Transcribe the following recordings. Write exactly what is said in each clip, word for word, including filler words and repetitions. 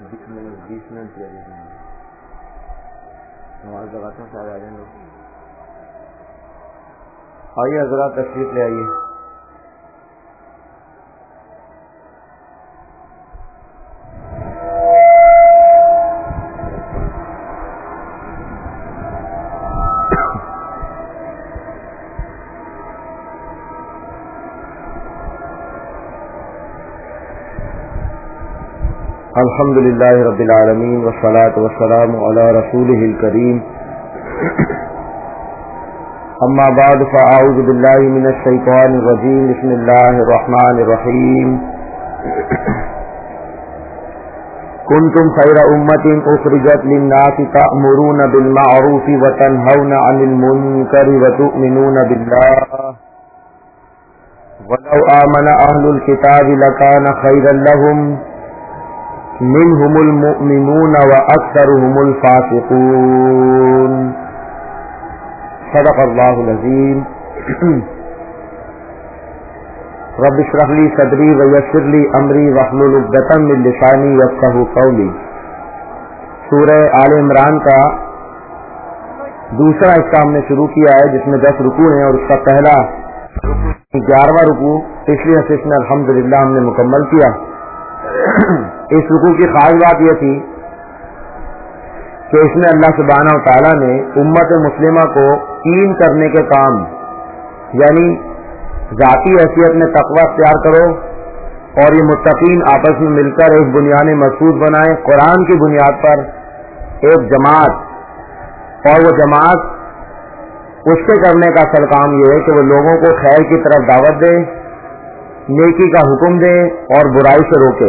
بیس minute کیا دیتے ہیں آواز لگاتا ہوں شاید آ جائیں لوگ. آئیے حضرات تشریف لے آئیے. الحمد للہ رب العالمین والصلاة والسلام علی رسولہ الکریم. اما بعد فاعوذ باللہ من الشیطان الرجیم. بسم اللہ الرحمن الرحیم. کنتم خیر امۃ اخرجت للناس تأمرون بالمعروف وتنہون عن المنکر وتؤمنون باللہ ولو آمن اہل الکتاب لکان خیرا لہم منهم المؤمنون واکثرهم الفاسقون. صدق اللہ العظیم. رب اشرح لی صدری ویسر لی امری واحلل عقدۃ من لسانی یفقہوا قولی. سورہ آل عمران کا دوسرا حصہ ہم نے شروع کیا ہے جس میں دس رکوع ہیں اور اس کا پہلا گیارہواں رکوع پچھلی نشست میں الحمدللہ ہم نے مکمل کیا. اس رکوع کی خاص بات یہ تھی کہ اس میں اللہ سبحانہ و تعالیٰ نے امت مسلمہ کو تین کرنے کے کام یعنی ذاتی حیثیت میں تقوی اختیار کرو اور یہ متقین آپس میں مل کر ایک بنیاد مرصوص بنائیں قرآن کی بنیاد پر ایک جماعت اور وہ جماعت اس کے کرنے کا اصل کام یہ ہے کہ وہ لوگوں کو خیر کی طرف دعوت دے نیکی کا حکم دے اور برائی سے روکے.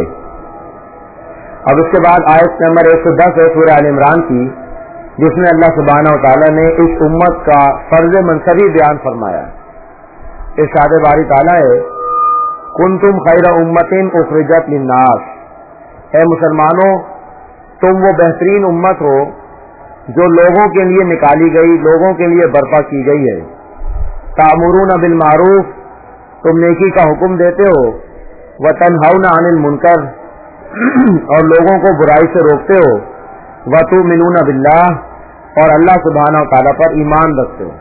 اب اس کے بعد آیت نمبر ایک سو دس ہے سورہ آل عمران کی جس میں اللہ سبحانہ و تعالیٰ نے اس امت کا فرض منصبی بیان فرمایا. ارشاد باری تعالیٰ ہے کنتم خیر امۃ اخرجت للناس. اے مسلمانوں تم وہ بہترین امت ہو جو لوگوں کے لیے نکالی گئی لوگوں کے لیے برپا کی گئی ہے. تأمرون بالمعروف تم نیکی کا حکم دیتے ہو وتنہون عن المنکر اور لوگوں کو برائی سے روکتے ہو وتؤمنون باللہ اور اللہ سبحانہ و تعالیٰ پر ایمان رکھتے ہو.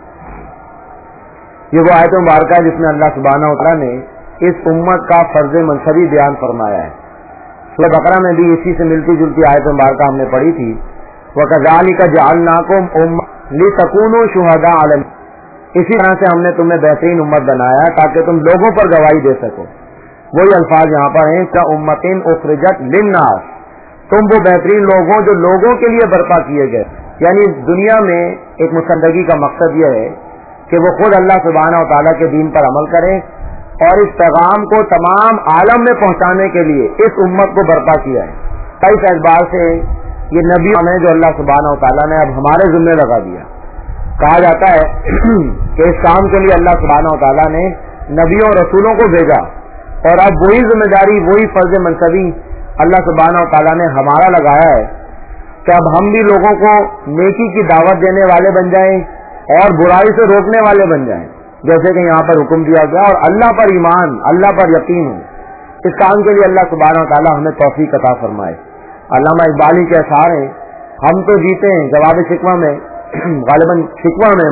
یہ وہ آیت مبارکہ ہے جس میں اللہ سبحانہ و تعالیٰ نے اس امت کا فرض منصبی بیان فرمایا ہے. سورہ بقرہ میں بھی اسی سے ملتی جلتی آیت مبارکہ ہم نے پڑھی تھی. وَكَذَلِكَ جَعَلْنَاكُمْ أُمَّةً لِتَكُونُوا شُهَدَاءَ عَلَى النَّاسِ. اسی طرح سے ہم نے تمہیں بہترین امت بنایا تاکہ تم لوگوں پر گواہی دے سکو. وہی الفاظ یہاں پر ہیں کہ امتین اخرجت للناس تم وہ بہترین لوگ ہو جو لوگوں کے لیے برپا کیے گئے. یعنی دنیا میں ایک مسندگی کا مقصد یہ ہے کہ وہ خود اللہ سبحانہ و تعالیٰ کے دین پر عمل کریں اور اس پیغام کو تمام عالم میں پہنچانے کے لیے اس امت کو برپا کیا ہے. کئی اعتبار سے یہ نبی ہمیں جو اللہ سبحانہ و تعالیٰ نے اب ہمارے ذمہ لگا دیا. کہا جاتا ہے کہ اس کام کے لیے اللہ سبحانہ و تعالیٰ نے نبیوں اور رسولوں کو بھیجا اور اب وہی ذمہ داری وہی فرض منصبی اللہ سبحانہ و تعالیٰ نے ہمارا لگایا ہے کہ اب ہم بھی لوگوں کو نیکی کی دعوت دینے والے بن جائیں اور برائی سے روکنے والے بن جائیں جیسے کہ یہاں پر حکم دیا گیا اور اللہ پر ایمان اللہ پر یقین ہو. اس کام کے لیے اللہ سبحانہ و تعالیٰ ہمیں توفیق عطا فرمائے. علامہ اقبال کے اشعار ہیں ہم تو جیتے ہیں جواب شکوہ میں غالباً شکوہ میں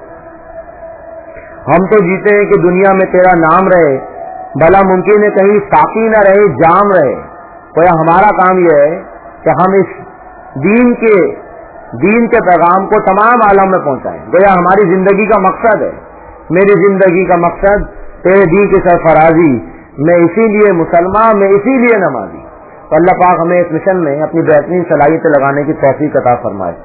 بلکہ ہم تو جیتے ہیں کہ دنیا میں تیرا نام رہے بھلا ممکن ہے کہیں ساقی نہ رہے جام رہے. گویا ہمارا کام یہ ہے کہ ہم اس دین کے دین کے پیغام کو تمام عالم میں پہنچائیں. گویا ہماری زندگی کا مقصد ہے میری زندگی کا مقصد تیرے دین کی سرفرازی. میں اسی لیے مسلمان میں اسی لیے نمازی. تو اللہ پاک ہمیں اس مشن میں اپنی بہترین صلاحیتیں لگانے کی توفیق عطا فرمائے.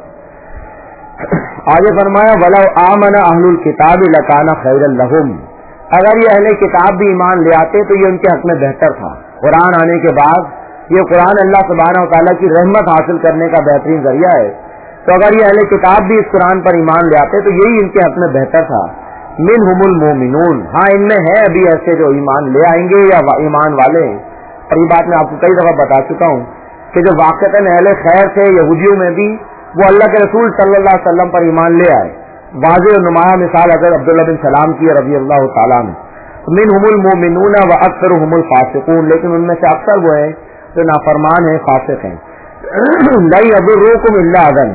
آگے فرمایا وَلَوْ آمَنَ أَهْلُ الْكِتَابِ لَكَانَ خَيْرًا لَهُمْ. اگر یہ اہل کتاب بھی ایمان لے آتے تو یہ ان کے حق میں بہتر تھا. قرآن آنے کے بعد یہ قرآن اللہ سبحانہ و تعالیٰ کی رحمت حاصل کرنے کا بہترین ذریعہ ہے. تو اگر یہ اہل کتاب بھی اس قرآن پر ایمان لے آتے تو یہی ان کے حق میں بہتر تھا. منہم المومنون. ہاں ان میں ہے ابھی ایسے جو ایمان لے آئیں گے یا ایمان والے ہیں. اور یہ بات میں آپ کو کئی دفعہ بتا چکا ہوں کہ جو واقعتاً اہل خیر تھے یہودیوں میں بھی وہ اللہ کے رسول صلی اللہ علیہ وسلم پر ایمان لے آئے. واضح و نمایاں مثال حضرت عبداللہ بن سلام کی رضی اللہ تعالیٰ عنہ. منہم المومنون واکثرهم الفاسقون. لیکن ان میں سے اکثر وہ ہیں جو نافرمان ہیں فاسق ہیں. لا یضرکم الا اذن،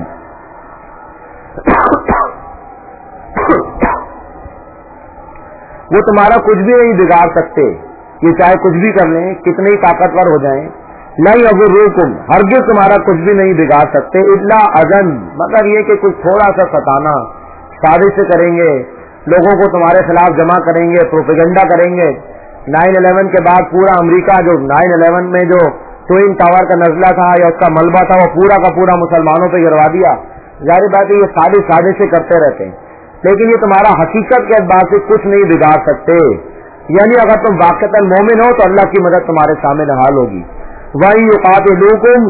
وہ تمہارا کچھ بھی نہیں بگاڑ سکتے، یہ چاہے کچھ بھی کر لیں، کتنے ہی طاقتور ہو جائیں، لا یضرکم ہرگز تمہارا کچھ بھی نہیں بگاڑ سکتے، الا اذن مگر یہ کہ کچھ تھوڑا سا ستانا، سازش سے کریں گے، لوگوں کو تمہارے خلاف جمع کریں گے، پروپیگنڈا کریں گے۔ نائن الیون کے بعد پورا امریکہ جو نائن الیون میں جو ٹوئن ٹاور کا نزلہ تھا یا اس کا ملبہ تھا وہ پورا کا پورا مسلمانوں پہ گروا دیا، ظاہر بات ہے یہ ساری سازشیں کرتے رہتے ہیں، لیکن یہ تمہارا حقیقت کے اعتبار سے کچھ نہیں بگاڑ سکتے، یعنی اگر تم واقعتاً مومن ہو تو اللہ کی مدد تمہارے سامنے حال ہوگی۔ وَإِن يُقَاتِلُوكُمْ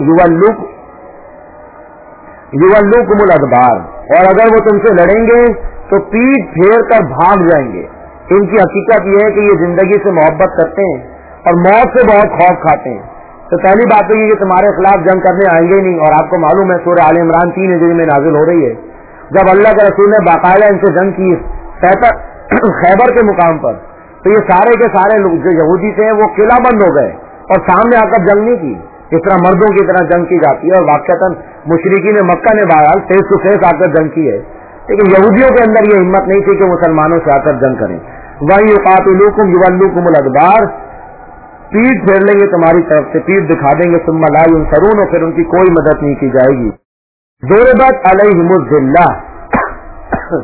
يُوَلُّوكُمُ الْأَدْبَارَ، اور اگر وہ تم سے لڑیں گے تو پیٹ پھیر کر بھاگ جائیں گے۔ ان کی حقیقت یہ ہے کہ یہ زندگی سے محبت کرتے ہیں اور موت سے بہت خوف کھاتے ہیں۔ تو پہلی بات تو یہ کہ تمہارے خلاف جنگ کرنے آئیں گے نہیں، اور آپ کو معلوم ہے سورہ آل عمران تین ہجری میں نازل ہو رہی ہے، جب اللہ کے رسول نے باقاعدہ ان سے جنگ کی خیبر کے مقام پر، تو یہ سارے کے سارے لوگ جو یہودی تھے وہ قلعہ بند ہو گئے اور سامنے آ کر جنگ نہیں کی، اس طرح مردوں کی طرح جنگ کی جاتی ہے، اور واقعتاً مشرکین مکہ نے بہرحال فیس ٹو فیس آ کر جنگ کی ہے، لیکن یہودیوں کے اندر یہ ہمت نہیں تھی کہ مسلمانوں سے آ کر جنگ کریں۔ وَإِن يُقَاتِلُوكُمْ يُوَلُّوكُمُ الْأَدْبَارَ، پیٹ پھیر لیں گے تمہاری طرف سے، پیٹ دکھا دیں گے، ثُمَّ لَا يُنصَرُونَ، اور پھر ان کی کوئی مدد نہیں کی جائے گی۔ ضُرِبَتْ عَلَيْهِمُ الذِّلَّةُ،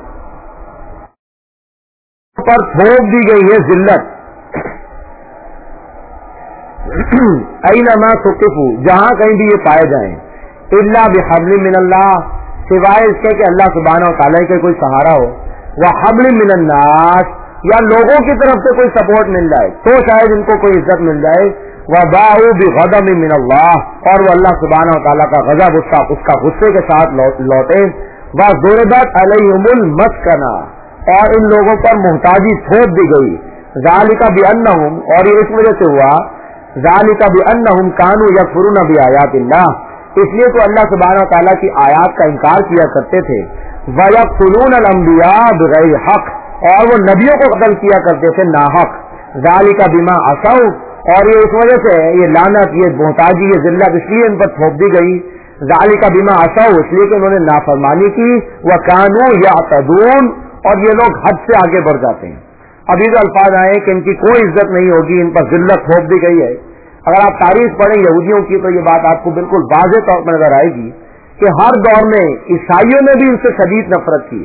پر تھوپ دی گئی ہے ذلت، اینما ثقفوا، جہاں کہیں بھی یہ پائے جائیں، الا بحبل من اللہ، سوائے اس کے کہ اللہ سبحانہ و تعالیٰ کے کوئی سہارا ہو، وحبل من الناس، یا لوگوں کی طرف سے کوئی سپورٹ مل جائے تو شاید ان کو کوئی عزت مل جائے، وباءوا بغضب من اللہ، اور وہ اللہ سبحانہ و تعالیٰ کا غضب اس کا اس کا غصے کے ساتھ لوٹے، وضربت علیہم المسکنہ، اور ان لوگوں پر محتاجی تھوپ دی گئی، ذالک بانہم، اور یہ اس وجہ سے ہوا، ذالک بانہم کانوا یکفرون بآیات اللہ، اس لیے تو اللہ سبحانہ و تعالیٰ کی آیات کا انکار کیا کرتے تھے، ویقتلون الانبیاء بغیر حق، اور وہ نبیوں کو قتل کیا کرتے تھے ناحق، ذالک بما عصوا، اور یہ اس وجہ سے یہ لعنت، یہ محتاجی، یہ ذلت اس لیے ان پر تھوپ دی گئی، ذالک بما عصوا، اس لیے کہ انہوں نے نافرمانی کی، وکانوا یعتدون، اور یہ لوگ حد سے آگے بڑھ جاتے ہیں۔ ابھی جو الفاظ آئے کہ ان کی کوئی عزت نہیں ہوگی، ان پر ذلت تھوپ دی گئی ہے، اگر آپ تاریخ پڑھیں یہودیوں کی تو یہ بات آپ کو بالکل واضح طور پر نظر آئے گی کہ ہر دور میں عیسائیوں نے بھی ان سے شدید نفرت کی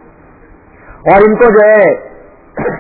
ہے، اور ان کو جو ہے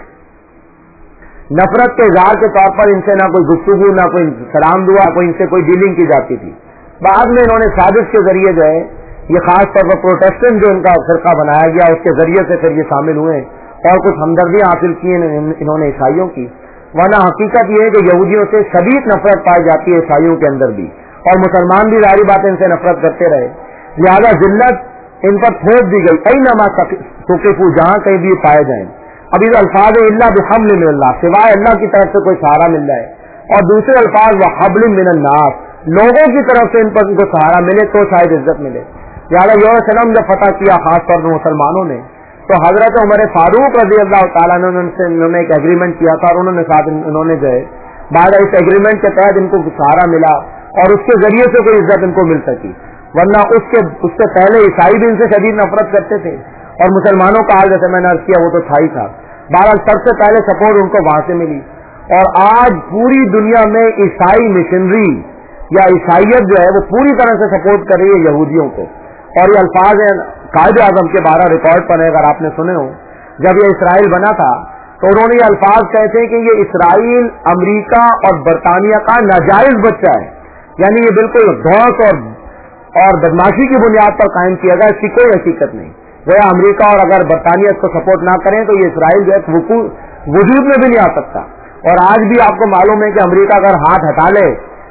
نفرت کے اظہار کے طور پر ان سے نہ کوئی گفتگو، نہ کوئی سلام دعا، کوئی ان سے کوئی ڈیلنگ کی جاتی تھی۔ بعد میں انہوں نے سازش کے ذریعے جو ہے یہ خاص طور پر پروٹیسٹنٹ جو ان کا فرقہ بنایا گیا اس کے ذریعے سے پھر یہ شامل ہوئے اور کچھ ہمدردیاں حاصل کی انہوں نے عیسائیوں کی، ورنہ حقیقت یہ ہے کہ یہودیوں سے شدید نفرت پائی جاتی ہے عیسائیوں کے اندر بھی، اور مسلمان بھی ظاہری بات ان سے نفرت کرتے رہے، لہذا ذلت ان پر تھوپ دی گئی، اینما ثقفوا، جہاں کہیں بھی پائے جائیں۔ ابھی الفاظ الا بحبل من اللہ، سوائے اللہ کی طرف سے کوئی سہارا مل جائے، اور دوسرے الفاظ وحبل من الناس، لوگوں کی طرف سے ان پر ان کو سہارا ملے تو شاید عزت ملے۔ لہٰذا یروشلم جب فتح کیا خاص طور پر مسلمانوں نے، تو حضرت عمر فاروق رضی اللہ تعالیٰ نے ان سے انہوں نے ایک ایگریمنٹ کیا تھا، اور انہوں نے ساتھ انہوں نے جو ہے بعد اس ایگریمنٹ کے تحت ان کو سہارا ملا اور اس کے ذریعے سے کوئی عزت ان کو مل سکی، ورنہ اس کے اس سے پہلے عیسائی بھی ان سے شدید نفرت کرتے تھے، اور مسلمانوں کا حال جیسے میں نے عرض کیا وہ تو تھا ہی تھا۔ بہرحال سب سے پہلے سپورٹ ان کو وہاں سے ملی، اور آج پوری دنیا میں عیسائی مشنری یا عیسائیت جو ہے وہ پوری طرح سے سپورٹ کر رہی ہے یہودیوں کو، اور یہ الفاظ ہیں قائد اعظم کے بارہ ریکارڈ پر ہے، اگر آپ نے سنے ہو، جب یہ اسرائیل بنا تھا تو انہوں نے یہ الفاظ کہتے ہیں کہ یہ اسرائیل امریکہ اور برطانیہ کا ناجائز بچہ ہے، یعنی یہ بالکل دھوس اور اور بدماشی کی بنیاد پر قائم کیا گیا، اس کی کوئی حقیقت نہیں، گویا امریکہ اور اگر برطانیہ اس کو سپورٹ نہ کریں تو یہ اسرائیل جو ہے وجود میں بھی نہیں آ سکتا۔ اور آج بھی آپ کو معلوم ہے کہ امریکہ اگر ہاتھ ہٹا لے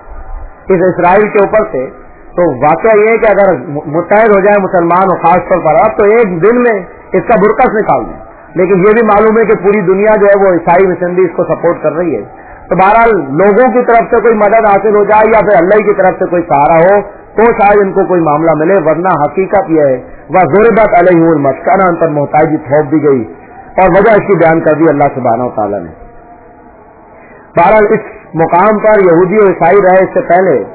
اس اسرائیل کے اوپر سے تو واقعہ یہ ہے کہ اگر متحد ہو جائے مسلمان اور خاص طور پر اب تو ایک دن میں اس کا برقع نکال دیں، لیکن یہ بھی معلوم ہے کہ پوری دنیا جو ہے وہ عیسائی مشنری اس کو سپورٹ کر رہی ہے۔ تو بہرحال لوگوں کی طرف سے کوئی مدد حاصل ہو جائے یا پھر اللہ کی طرف سے کوئی سہارا ہو تو شاید ان کو کوئی معاملہ ملے، ورنہ حقیقت یہ ہے وضربت علیہم المسکنہ، ان پر محتاجی تھوپ دی گئی، اور وجہ اس کی بیان کر دی اللہ سبحانہ و تعالیٰ نے۔ بہرحال اس مقام پر یہودی اور عیسائی رہے اس سے پہلے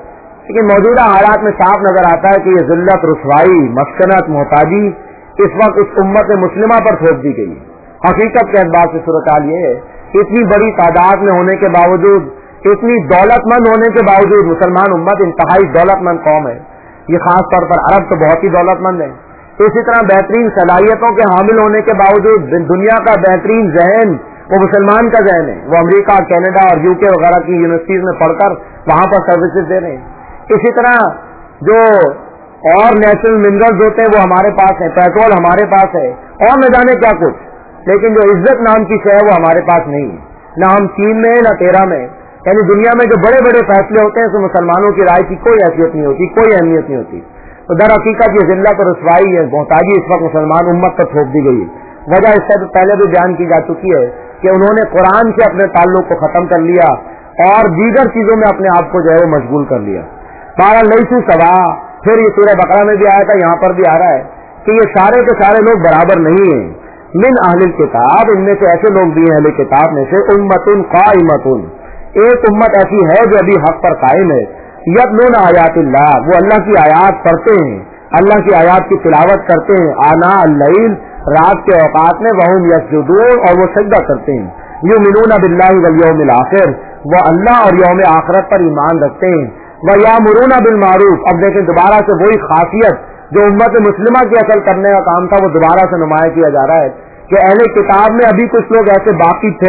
لیکن موجودہ حالات میں صاف نظر آتا ہے کہ یہ ذلت، رسوائی، مسکنت، محتاجی اس وقت اس امت مسلمہ پر تھوپ دی گئی. حقیقت کے اعتبار سے صورتحال یہ ہے، اتنی بڑی تعداد میں ہونے کے باوجود، اتنی دولت مند ہونے کے باوجود مسلمان امت انتہائی دولت مند قوم ہے. یہ خاص طور پر عرب تو بہت ہی دولت مند ہے. اسی طرح بہترین صلاحیتوں کے حامل ہونے کے باوجود دنیا کا بہترین ذہن وہ مسلمان کا ذہن ہے. وہ امریکہ، کینیڈا اور یو کے وغیرہ کی یونیورسٹیز میں پڑھ کر وہاں پر سروسز دے رہے ہیں. اسی طرح جو اور نیچرل منرلز ہوتے ہیں وہ ہمارے پاس ہیں، پیٹرول ہمارے پاس ہے، اور نہ جانے کیا کچھ. لیکن جو عزت نام کی شے ہے وہ ہمارے پاس نہیں ہے. نہ ہم چین میں نہ تیرا میں. یعنی دنیا میں جو بڑے بڑے فیصلے ہوتے ہیں اس میں مسلمانوں کی رائے کی کوئی حیثیت نہیں ہوتی، کوئی اہمیت نہیں ہوتی. تو در حقیقت یہ ذلت اور رسوائی ہے، محتاجی اس وقت مسلمان امت پر تھوپ دی گئی. وجہ اس سے پہلے بھی بیان کی جا چکی ہے کہ انہوں نے قرآن سے اپنے تعلق کو ختم کر لیا اور دیگر چیزوں میں اپنے آپ کو جو ہے وہ مشغول کر لیا. بارہ لیسو سوا، پھر یہ سورہ بقرہ میں بھی آیا تھا، یہاں پر بھی آ رہا ہے کہ یہ سارے کے سارے لوگ برابر نہیں ہیں. من اہل کتاب، ان میں سے ایسے لوگ بھی ہیں اہل کتاب میں سے، امتن قائمتن، ایک امت ایسی ہے جو ابھی حق پر قائم ہے. یتلون آیات اللہ، وہ اللہ کی آیات پڑھتے ہیں، اللہ کی آیات کی تلاوت کرتے ہیں. آنا اللیل، رات کے اوقات میں، وہم یسجدون، اور وہ سجدہ کرتے ہیں. یؤمنون باللہ والیوم الآخر، وہ اللہ اور یوم آخرت پر ایمان رکھتے ہیں. ویامرون بالمعروف، اب دیکھیں دوبارہ سے وہی خاصیت جو امت مسلمہ کی اصل کرنے کا کام تھا وہ دوبارہ سے نمایاں کیا جا رہا ہے کہ اہل کتاب میں ابھی کچھ لوگ ایسے باقی تھے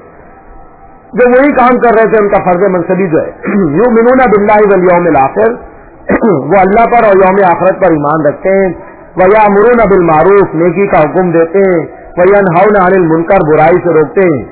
جو وہی کام کر رہے تھے. ان کا فرض منصبی جو ہے یؤمنون باللہ والیوم الآخر، وہ اللہ پر اور یوم آخرت پر ایمان رکھتے ہیں. ویامرون بالمعروف، نیکی کا حکم دیتے ہیں. وینہون عن المنکر، برائی سے روکتے ہیں.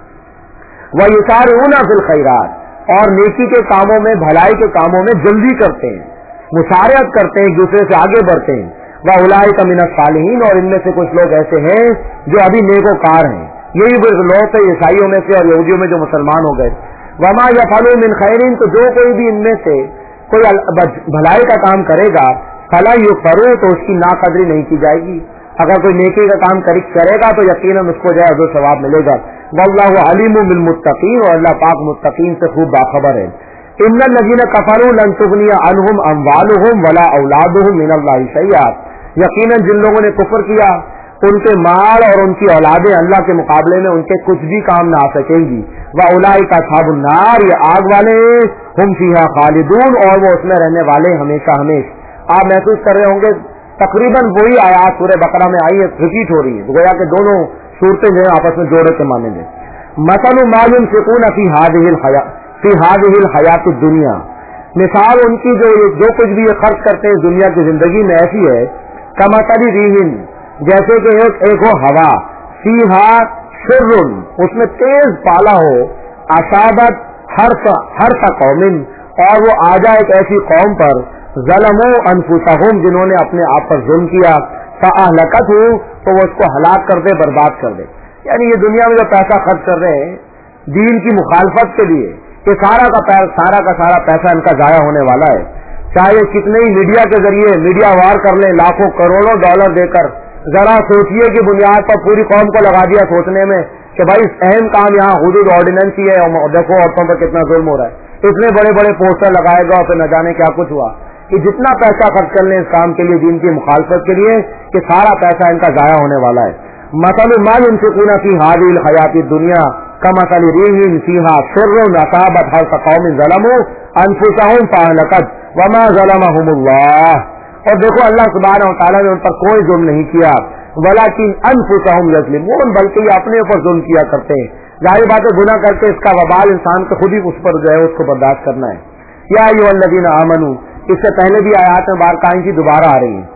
ویسارعون فی الخیرات، اور نیکی کے کاموں میں، بھلائی کے کاموں میں جلدی کرتے ہیں، مسارعت کرتے ہیں، ایک دوسرے سے آگے بڑھتے ہیں. وَأُولَٰئِکَ مِنَ الصَّالِحِینَ، اور ان میں سے کچھ لوگ ایسے ہیں جو ابھی نیکوکار ہیں. یہی وہ لوگ تھے عیسائیوں میں سے اور یہودیوں میں جو مسلمان ہو گئے. وَمَا يَفْعَلُوا مِنْ خَيْرٍ، تو جو کوئی بھی ان میں سے کوئی بھلائی کا کام کرے گا، فَلَا يُكْفَرُوا، تو اس کی ناقدری نہیں کی جائے گی. اگر کوئی نیکی کا کام کرے گا تو یقیناً اس کو جو ہے اجر و ثواب ملے گا. وَاللَّهُ عَلِيمٌ بِالْمُتَّقِينَ، اور اللہ پاک متقین سے خوب باخبر ہے. ان الذین کفروا لن تغنی عنہم اموالہم ولا اولادہم من اللہ شیئا، یقیناً جن لوگوں نے کفر کیا ان کے مال اور ان کی اولادیں اللہ کے مقابلے میں ان کے کچھ بھی کام نہ آ سکیں گی. واولئک اصحاب النار، یہ آگ والے، ہم فیہا خالدون، اور وہ اس میں رہنے والے ہمیشہ ہمیشہ. آپ محسوس کر رہے ہوں گے تقریباً وہی آیات سورہ بقرہ میں آئی ہے، ریپیٹ ہو رہی ہے، گویا کہ دونوں صورتیں جو ہیں آپس میں جوڑے کے معنی میں. مثل ما ينفقون فی هذه الحیاۃ فی هذه الحیات الدنیا، مثال ان کی جو جو کچھ بھی یہ خرچ کرتے ہیں دنیا کی زندگی میں ایسی ہے، کمثل ریح، جیسے کہ ایک ایک ہو ہوا، فیہا شر، اس میں تیز پالا ہو، اصابت حرث حرث قوم، اور وہ آ جائے ایک ایسی قوم پر، ظلموا انفسہم، جنہوں نے اپنے آپ پر ظلم کیا، فاہلکتہ، تو وہ اس کو ہلاک کر دے، برباد کر دے. یعنی یہ دنیا میں جو پیسہ خرچ کر رہے ہیں دین کی مخالفت کے لیے، کہ سارا کا سارا کا سارا پیسہ ان کا ضائع ہونے والا ہے. چاہے کتنے ہی میڈیا کے ذریعے میڈیا وار کر لیں، لاکھوں کروڑوں ڈالر دے کر، ذرا سوچئے کہ بنیاد پر پوری قوم کو لگا دیا سوچنے میں کہ بھائی اہم کام یہاں حدود آرڈیننس ہی ہے، دیکھو عورتوں پر کتنا ظلم ہو رہا ہے، اتنے بڑے بڑے پوسٹر لگائے گا اور پھر نہ جانے کیا کچھ ہوا. کہ جتنا پیسہ خرچ کر لیں اس کام کے لیے، دین کی مخالفت کے لیے، کہ سارا پیسہ ان کا ضائع ہونے والا ہے. مثل ما ينفقون في هذه الحیات الدنیا کمثل ریح فیہا شر اصابت حرث قوم ظلموا انفسهم فاہلکت وما ظلمهم اللہ. اور دیکھو اللہ سبحانہ و تعالیٰ نے ان پر کوئی ظلم نہیں کیا، ولکن انفسهم یظلمون، بلکہ یہ اپنے اوپر ظلم کیا کرتے ہیں. ظاہر بات ہے گناہ کر کے اس کا وبال انسان کو خود ہی اس پر جو ہے اس کو برداشت کرنا ہے. یا ایھا الذین آمنوا، اس سے پہلے بھی آیات میں بار کہیں کی دوبارہ آ رہی ہیں.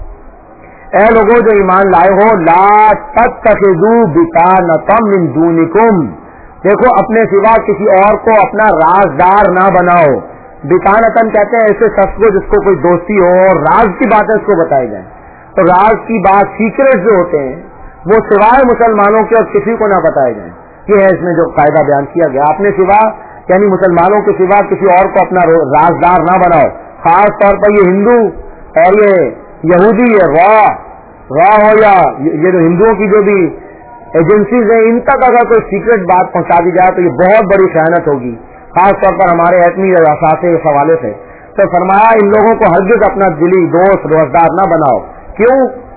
اے لوگوں جو ایمان لائے ہو، لا تتخذوا بطانۃ من دونکم، دیکھو اپنے سوا کسی اور کو اپنا رازدار نہ بناؤ. بطانۃ کہتے ہیں ایسے شخص کو جس کو کوئی دوستی ہو اور راز کی باتیں اس کو بتائی جائیں. تو راز کی بات، سیکریٹ جو ہوتے ہیں وہ سوائے مسلمانوں کے اور کسی کو نہ بتائے جائیں. یہ ہے اس میں جو قاعدہ بیان کیا گیا، اپنے سوا یعنی مسلمانوں کے سوا کسی اور کو اپنا رازدار نہ بناؤ. خاص طور پر یہ ہندو اور یہ یہودی، یہ را را ہو یا یہ جو ہندوؤں کی جو بھی ایجنسیز ہیں، ان تک اگر کوئی سیکرٹ بات پہنچا دی جائے تو یہ بہت بڑی خیانت ہوگی، خاص طور پر ہمارے ایٹمی اثاثے اس حوالے سے. تو فرمایا ان لوگوں کو ہرگز اپنا دلی دوست روزگار نہ بناؤ. کیوں؟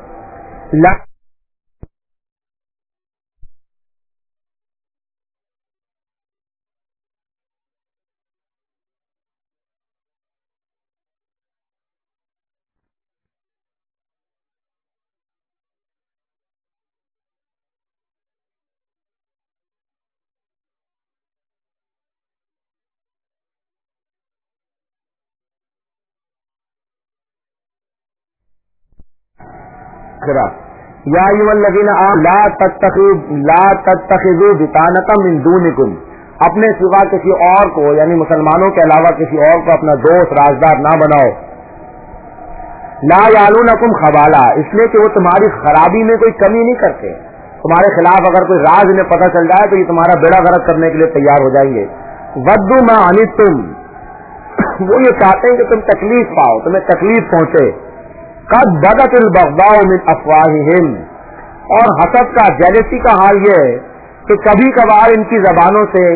یا ایھا الذین آمنوا لا تتخذوا لا تتخذوا بطانة من دونکم، اپنے سوا کسی اور کو یعنی مسلمانوں کے علاوہ کسی اور کو اپنا دوست رازدار نہ بناؤ. لا یعلونکم خبالا، اس لیے کہ وہ تمہاری خرابی میں کوئی کمی نہیں کرتے. تمہارے خلاف اگر کوئی راز انہیں پتہ چل جائے تو یہ تمہارا بیڑا غرق کرنے کے لیے تیار ہو جائیں گے. ودوا ما عنتم، وہ یہ چاہتے ہیں کہ تم تکلیف پاؤ، تمہیں تکلیف پہنچے. قد بدت البغضاء من افواہہم، اور حسد کا جیلسی کا حال یہ ہے کہ کبھی کبھار ان کی زبانوں سے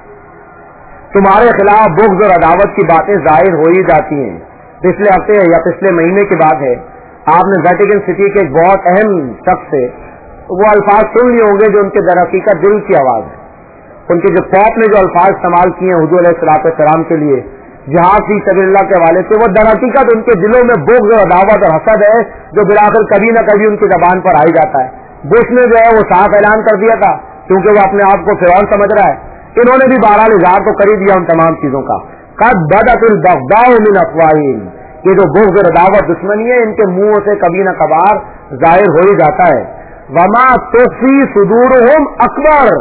تمہارے خلاف بغض اور عداوت کی باتیں ظاہر ہو ہی جاتی ہیں. پچھلے ہفتے یا پچھلے مہینے کی بات ہے، آپ نے ویٹیکن سٹی کے ایک بہت اہم شخص سے وہ الفاظ سن لیے ہوں گے جو ان کے در حقیقت دل کی آواز ہے. ان کے جو پوپ نے جو الفاظ استعمال کیے ہیں حضور علیہ الصلوۃ والسلام کے لیے جہاد فی سبیل اللہ کے حوالے سے، وہ در حقیقت ان کے دلوں میں بغض اور عداوت اور حسد ہے جو بالآخر کبھی نہ کبھی ان کی زبان پر آ ہی جاتا ہے. بش نے جو ہے وہ صاف اعلان کر دیا تھا کیونکہ وہ اپنے آپ کو فرعون سمجھ رہا ہے. انہوں نے بھی بہرحال اظہار تو کر ہی دیا ان تمام چیزوں کا. قد بدت البغضاء من افواہہم، یہ جو بغض اور عداوت دشمنی ہے ان کے منہوں سے کبھی نہ کبھار ظاہر ہو ہی جاتا ہے. وما تخفی صدورہم اکبر،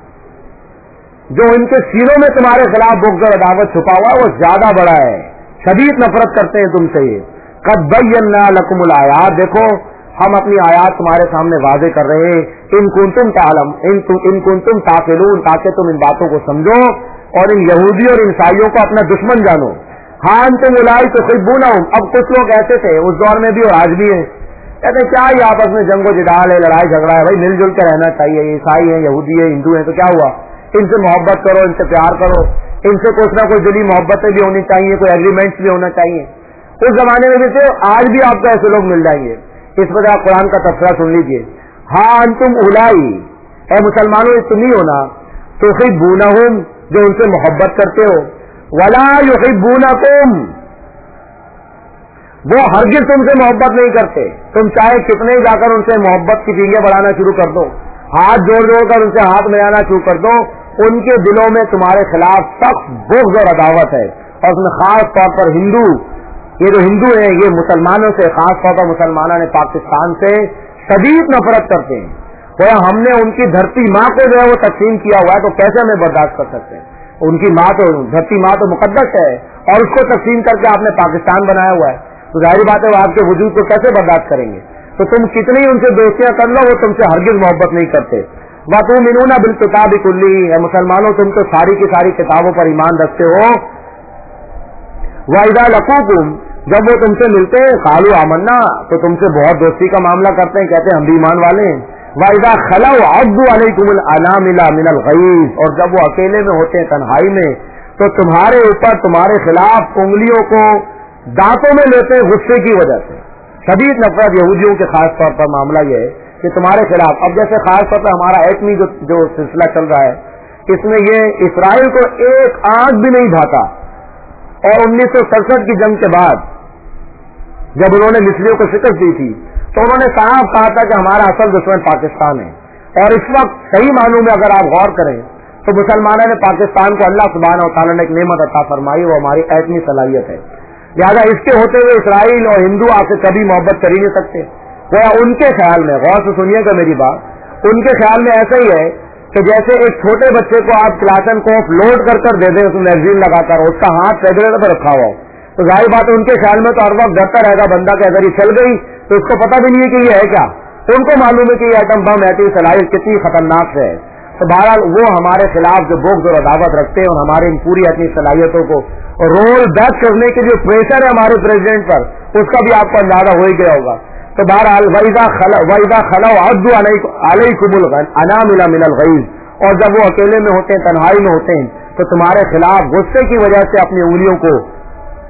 جو ان کے سینوں میں تمہارے خلاف بغض اور عداوت چھپا ہوا وہ زیادہ بڑا ہے، شدید نفرت کرتے ہیں تم سے. قد بینا لکم الآیات، دیکھو ہم اپنی آیات تمہارے سامنے واضح کر رہے ہیں. ان کنتم تعلم ان ان کنتم تعقلون، تاکہ تم ان باتوں کو سمجھو اور ان یہودی اور عیسائیوں کو اپنا دشمن جانو. ہاں انتم اولئک تحبونہم، اب کچھ لوگ ایسے تھے اس دور میں بھی اور آج بھی ہیں، کہتے کیا یہ آپس میں جنگ و جدال ہے، لڑائی جھگڑا ہے، بھائی مل جل کے رہنا چاہیے. عیسائی ہیں، یہودی ہیں، ہندو ہیں، تو کیا ہوا، ان سے محبت کرو، ان سے پیار کرو، ان سے کچھ نہ کچھ دلی محبتیں بھی ہونی چاہیے، کوئی ایگریمنٹس بھی ہونا چاہیے. اس زمانے میں بھی تھے، آج بھی آپ کو ایسے لوگ مل جائیں گے. اس پر آپ قرآن کا تبصرہ سن لیجئے. ہاں انتم اولائی، اے مسلمانوں تم نہیں ہونا، تحبونہم، جو ان سے محبت کرتے ہو، ولا یحبونکم، وہ ہرگز تم سے محبت نہیں کرتے. تم چاہے کتنے ہی جا کر ان سے محبت کی ٹینگیں بڑھانا شروع کر دو، ہاتھ جوڑ جوڑ کر ان سے ہاتھ ملانا شروع کر دو، ان کے دلوں میں تمہارے خلاف سخت بغض اور عداوت ہے. اور اس میں خاص طور پر ہندو، یہ جو ہندو ہیں یہ مسلمانوں سے، خاص طور پر مسلمانوں نے پاکستان سے شدید نفرت کرتے ہیں. گویا ہم نے ان کی دھرتی ماں کو جو ہے وہ تقسیم کیا ہوا ہے، تو کیسے ہمیں برداشت کر سکتے ہیں؟ ان کی ماں تو دھرتی ماں تو مقدس ہے اور اس کو تقسیم کر کے آپ نے پاکستان بنایا ہوا ہے، تو ظاہری بات ہے وہ آپ کے وجود کو کیسے برداشت کریں گے؟ تو تم کتنی ان سے دوستیاں کر لو وہ تم سے ہرگز محبت نہیں کرتے. وَتُؤْمِنُونَ بِالْكِتَابِ كُلِّهِ، اے مسلمانوں تم تو ساری کی ساری کتابوں پر ایمان رکھتے ہو. وَإِذَا لَقُوكُمْ، جب وہ تم سے ملتے ہیں، قَالُوا آمَنَّا، تو تم سے بہت دوستی کا معاملہ کرتے ہیں، کہتے ہیں ہم بھی ایمان والے ہیں. وَإِذَا خَلَوْا عَضُّوا عَلَيْكُمُ الْأَنَامِلَ مِنَ الْغَيْظِ، اور جب وہ اکیلے میں ہوتے ہیں تنہائی میں تو تمہارے اوپر تمہارے خلاف انگلیوں کو دانتوں میں لیتے ہیں غصے کی وجہ سے. شدید نفرت یہودیوں کے خاص طور پر معاملہ یہ ہے کہ تمہارے خلاف، اب جیسے خاص طور پر ہمارا ایٹمی جو جو سلسلہ چل رہا ہے اس میں یہ اسرائیل کو ایک آنکھ بھی نہیں بھاتا. اور انیس سو سڑسٹھ کی جنگ کے بعد جب انہوں نے مصریوں کو شکست دی تھی تو انہوں نے صاف کہا تھا کہ ہمارا اصل دشمن پاکستان ہے. اور اس وقت صحیح معنوں میں اگر آپ غور کریں تو مسلمانوں نے پاکستان کو اللہ سبحانہ و تعالیٰ نے ایک نعمت عطا فرمائی، وہ ہماری ایٹمی صلاحیت ہے. لہٰذا اس کے ہوتے ہوئے اسرائیل اور ہندو آپ سے کبھی محبت کر ہی نہیں سکتے. وہ ان کے خیال میں، غور سے سنیے گا میری بات، ان کے خیال میں ایسا ہی ہے کہ جیسے ایک چھوٹے بچے کو آپ کلاشن کوف لوڈ کر کر دے دیں اس میں میگزین لگا کر، اس کا ہاتھ ریگولیٹر پر رکھا ہوا ہو، تو ظاہر بات ہے ان کے خیال میں تو ہر وقت ڈرتا رہے گا بندہ کہ اگر یہ چل گئی تو اس کو پتہ بھی نہیں ہے کہ یہ ہے کیا. ان کو معلوم ہے کہ یہ ایٹم بم ایٹمی صلاحیت کتنی خطرناک ہے. تو بہرحال وہ ہمارے خلاف جو بغض اور عداوت رکھتے ہیں اور ہماری ان پوری ایٹمی صلاحیتوں کو رول بیک کرنے کے جو پریشر ہے ہمارے پریزیڈنٹ پر، اس کا بھی آپ کو اندازہ ہو ہی گیا ہوگا. تو بہرحال وَإِذَا خَلَوْا وَإِذَا خَلَوْا عَضُّوا عَلَيْكُمُ الْأَنَامِلَ مِنَ الْغَيْظِ، اور جب وہ اکیلے میں ہوتے ہیں، تنہائی میں ہوتے ہیں، تو تمہارے خلاف غصے کی وجہ سے اپنی انگلیوں کو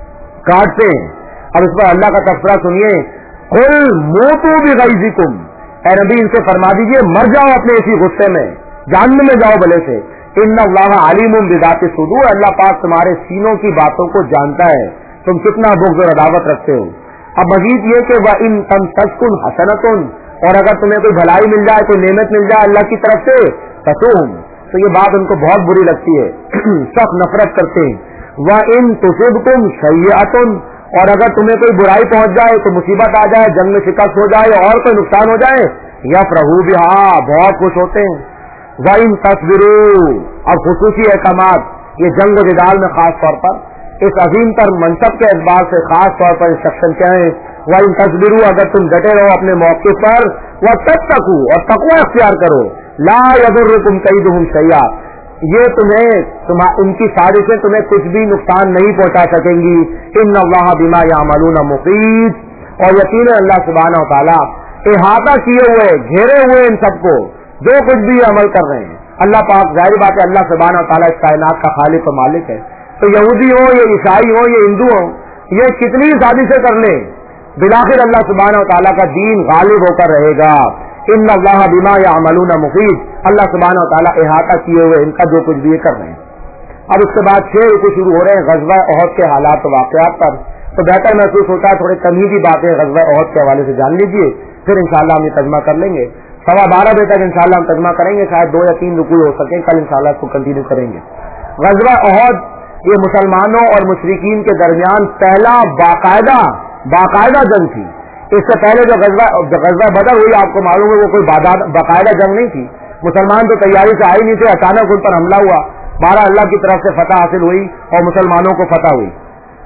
کاٹتے ہیں. اب اس پر اللہ کا تذکرہ سنیے. قل موتوا بغیظکم، اے نبی ان سے فرما دیجیے مر جاؤ اپنے اسی غصے میں، جہنم میں جاؤ بلے سے. ان اللہ علیم بذات الصدور، اللہ پاک تمہارے سینوں کی باتوں کو جانتا ہے، تم کتنا بغض اور عداوت رکھتے ہو. اب مزید یہ کہ وَإِن تَمْسَسْكُمْ حَسَنَةٌ، اور اگر تمہیں کوئی بھلائی مل جائے، کوئی نعمت مل جائے اللہ کی طرف سے، تَسُؤْهُمْ، تو یہ بات ان کو بہت بری لگتی ہے، سخت نفرت کرتے ہیں. وَإِن تُصِبْكُمْ سَيِّئَةٌ، اور اگر تمہیں کوئی برائی پہنچ جائے، کوئی مصیبت آ جائے، جنگ میں شکست ہو جائے اور کوئی نقصان ہو جائے، یفرحوا بِهَا، بہت خوش ہوتے ہیں. وَإِن تَصْبِرُوا، اب خصوصی احکامات یہ جنگ و جدال میں خاص طور پر اس عظیم تر منصب کے اعتبار سے خاص طور پر انسٹرکشن کیا ہے. وَإِن تَصْبِرُوا، اگر تم ڈٹے رہو اپنے موقف پر، وَتَتَّقُوا، اور تقوی اختیار کرو، لَا يَضُرُّكُمْ كَيْدُهُمْ شَيْئًا، یہ تمہیں ان کی سازشیں تمہیں کچھ بھی نقصان نہیں پہنچا سکیں گی. إِنَّ اللَّهَ بِمَا يَعْمَلُونَ مُحِيطٌ، اور یقیناً اللہ سبحانہ و تعالیٰ احاطہ کیے ہوئے، گھیرے ہوئے ان سب کو جو کچھ بھی عمل کر رہے ہیں. اللہ پاک ظاہر بات ہے اللہ سبحانہ و تعالیٰ اس کائنات کا خالق و مالک ہے. تو یہودی ہو، یہ عیسائی ہو، یہ ہندو ہو، یہ کتنی سازشیں کر لیں، بالآخر اللہ سبحانہ و تعالیٰ کا دین غالب ہو کر رہے گا. ان اللہ بما یعملون محیط، اللہ سبحانہ و تعالیٰ احاطہ کیے ہوئے ان کا جو کچھ بھی کر رہے ہیں. اب اس کے بعد چھ رکوع شروع ہو رہے ہیں غزوہ احد کے حالات و واقعات پر. تو بہتر محسوس ہوتا ہے تھوڑی تمہیدی باتیں غزوہ احد کے حوالے سے جان لیجیے، پھر انشاءاللہ ہم یہ ترجمہ کر لیں گے. سوا بارہ بجے تک انشاءاللہ ہم ترجمہ کریں گے، شاید دو یا تین رکوع ہو سکیں، کل انشاءاللہ اس کو کنٹینیو کریں گے. غزوہ احد یہ مسلمانوں اور مشرکین کے درمیان پہلا باقاعدہ باقاعدہ جنگ تھی. اس سے پہلے جو غزوہ غزوہ بدر ہوئی آپ کو معلوم ہے وہ کوئی باقاعدہ جنگ نہیں تھی. مسلمان تو تیاری سے آئے نہیں تھے، اچانک ان پر حملہ ہوا، بارہ اللہ کی طرف سے فتح حاصل ہوئی اور مسلمانوں کو فتح ہوئی.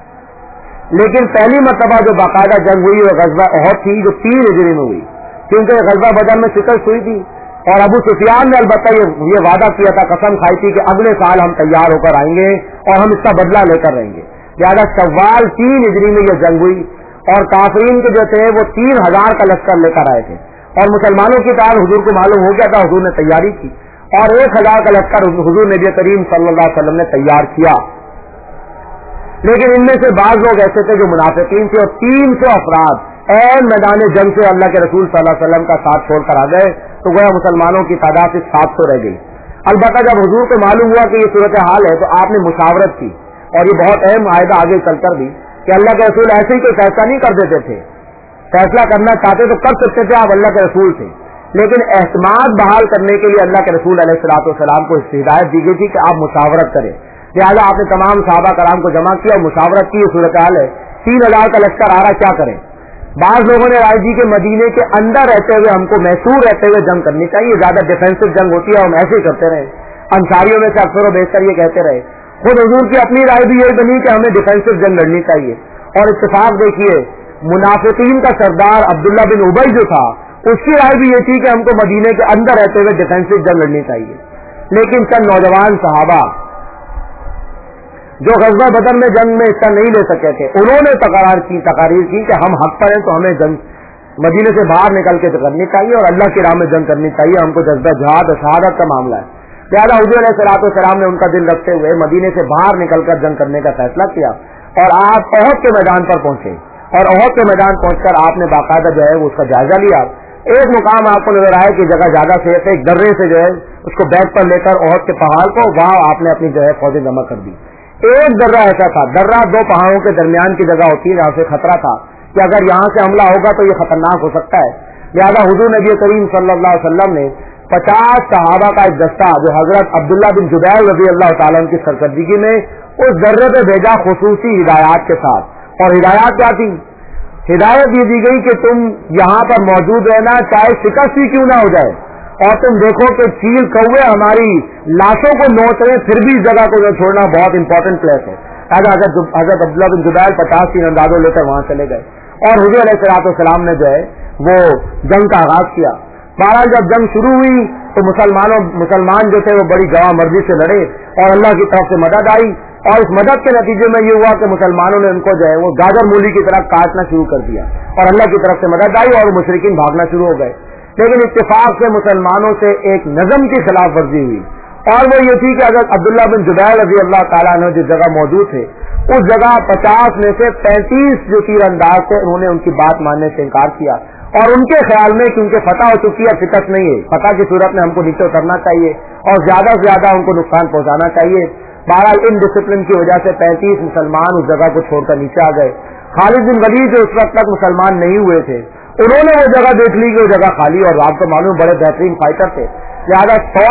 لیکن پہلی مرتبہ جو باقاعدہ جنگ ہوئی وہ غزوہ احد تھی جو تین ہجری میں ہوئی، کیونکہ غزوہ بدر میں شکست ہوئی تھی اور ابو سفیان نے البتہ یہ وعدہ کیا تھا، قسم کھائی تھی کہ اگلے سال ہم تیار ہو کر آئیں گے اور ہم اس کا بدلہ لے کر رہیں گے. لہٰذا شوال تین ہجری میں یہ جنگ ہوئی اور کافرین کے جو تھے وہ تین ہزار کا لشکر لے کر آئے تھے اور مسلمانوں کی طرح حضور کو معلوم ہو گیا تھا، حضور نے تیاری کی اور ایک ہزار کا لشکر حضور نبی کریم صلی اللہ علیہ وسلم نے تیار کیا. لیکن ان میں سے بعض لوگ ایسے تھے جو منافقین تھے اور تین سو افراد این میدان جنگ سے اللہ کے رسول صلی اللہ علیہ وسلم کا ساتھ چھوڑ کر آ گئے، تو گویا مسلمانوں کی تعداد سے سات سو رہ گئی. البتہ جب حضور کو معلوم ہوا کہ یہ صورتحال ہے تو آپ نے مشاورت کی اور یہ بہت اہم معاہدہ آگے چل کر بھی کہ اللہ کے رسول ایسے ہی کوئی فیصلہ نہیں کر دیتے تھے، فیصلہ کرنا چاہتے تو کر سکتے تھے، آپ اللہ کے رسول تھے، لیکن اعتماد بحال کرنے کے لیے اللہ کے رسول علیہ الصلوۃ والسلام کو ہدایت دی گئی تھی کہ آپ مشاورت کریں. لہٰذا آپ نے تمام صحابہ کرام کو جمع کیا اور مشاورت کی. صورتحال ہے تین ہزار کا لشکر آ رہا، کیا کریں؟ بعض لوگوں نے رائے دی کہ مدینے کے اندر رہتے ہوئے ہم کو محصور رہتے ہوئے جنگ کرنی چاہیے، زیادہ ڈیفینسو جنگ ہوتی ہے، ہم ایسے ہی کرتے رہے. انصاریوں میں سے اکثر و بیشتر یہ کہتے رہے. خود حضور کی اپنی رائے بھی یہی بنی کہ ہمیں ڈیفینسو جنگ لڑنی چاہیے. اور اتفاق دیکھیے منافقین کا سردار عبداللہ بن ابی جو تھا اس کی رائے بھی یہ تھی کہ ہم کو مدینے کے اندر رہتے ہوئے ڈیفینسو جنگ لڑنی چاہیے. لیکن چند نوجوان صحابہ جو غزوہ بدر میں جنگ میں حصہ نہیں لے سکے تھے انہوں نے تقرار کی تقاریر کی کہ ہم حق پر ہیں تو ہمیں جنگ مدینے سے باہر نکل کے کرنی چاہیے اور اللہ کی راہ میں جنگ کرنی چاہیے، ہم کو جذبہ جہاد اور شہادت کا معاملہ ہے. لہٰذا حضور علیہ الصلوۃ والسلام نے ان کا دل رکھتے ہوئے مدینے سے باہر نکل کر جنگ کرنے کا فیصلہ کیا اور آپ احد کے میدان پر پہنچے اور احد کے میدان پہنچ کر آپ نے باقاعدہ جو ہے وہ اس کا جائزہ لیا. ایک مقام آپ کو نظر آئے کہ جگہ زیادہ سے ایک درے سے جو ہے اس کو بیک پر لے کر احد کے پہاڑ کو وہاں آپ نے اپنی جو ہے فوجیں جمع کر دی. ایک درہ ایسا تھا، درہ دو پہاڑوں کے درمیان کی جگہ ہوتی ہے جہاں سے خطرہ تھا کہ اگر یہاں سے حملہ ہوگا تو یہ خطرناک ہو سکتا ہے. لہٰذا حضور نبی کریم صلی اللہ علیہ وسلم نے پچاس صحابہ کا ایک دستہ جو حضرت عبداللہ بن جبیر رضی اللہ تعالیٰ عنہ کی سرکردگی میں اس درے پہ بھیجا خصوصی ہدایات کے ساتھ. اور ہدایات کیا تھی؟ ہدایت یہ دی گئی کہ تم یہاں پر موجود رہنا چاہے شکست ہی کیوں نہ ہو جائے، اور تم دیکھو کہ چیل کوے ہماری لاشوں کو نوچ رہے پھر بھی اس جگہ کو چھوڑنا بہت امپورٹنٹ پلیس ہے. حضرت حضرت عبداللہ بن جبیر پچاس تین اندازوں لے کر وہاں چلے گئے اور حضور علیہ الصلوۃ والسلام نے جو ہے وہ جنگ کا آغاز کیا. بہرحال جب جنگ شروع ہوئی تو مسلمانوں مسلمان جو تھے وہ بڑی جواں مرضی سے لڑے اور اللہ کی طرف سے مدد آئی اور اس مدد کے نتیجے میں یہ ہوا کہ مسلمانوں نے ان کو جو ہے وہ گاجر مولی کی طرح کاٹنا شروع کر دیا اور اللہ کی طرف سے مدد آئی اور مشرکین بھاگنا شروع ہو گئے. لیکن اتفاق سے مسلمانوں سے ایک نظم کی خلاف ورزی ہوئی اور وہ یہ تھی کہ اگر عبداللہ بن زبیر رضی اللہ تعالیٰ عنہ جس جگہ موجود تھے اس جگہ پچاس میں سے پینتیس جو تیر انداز تھے انہوں نے ان کی بات ماننے سے انکار کیا، اور ان کے خیال میں کہ ان کے فتح ہو چکی ہے، شکست نہیں ہے، فتح کی صورت میں ہم کو نیچے اترنا چاہیے اور زیادہ سے زیادہ ان کو نقصان پہنچانا چاہیے۔ بہرحال ان ڈسپلن کی وجہ سے پینتیس مسلمان اس جگہ کو چھوڑ کر نیچے آ گئے۔ خالد بن ولید جو اس وقت تک مسلمان نہیں ہوئے تھے انہوں نے وہ جگہ دیکھ لی کہ وہ جگہ خالی، اور آپ کو معلوم بڑے بہترین فائٹر تھے، لہٰذا سو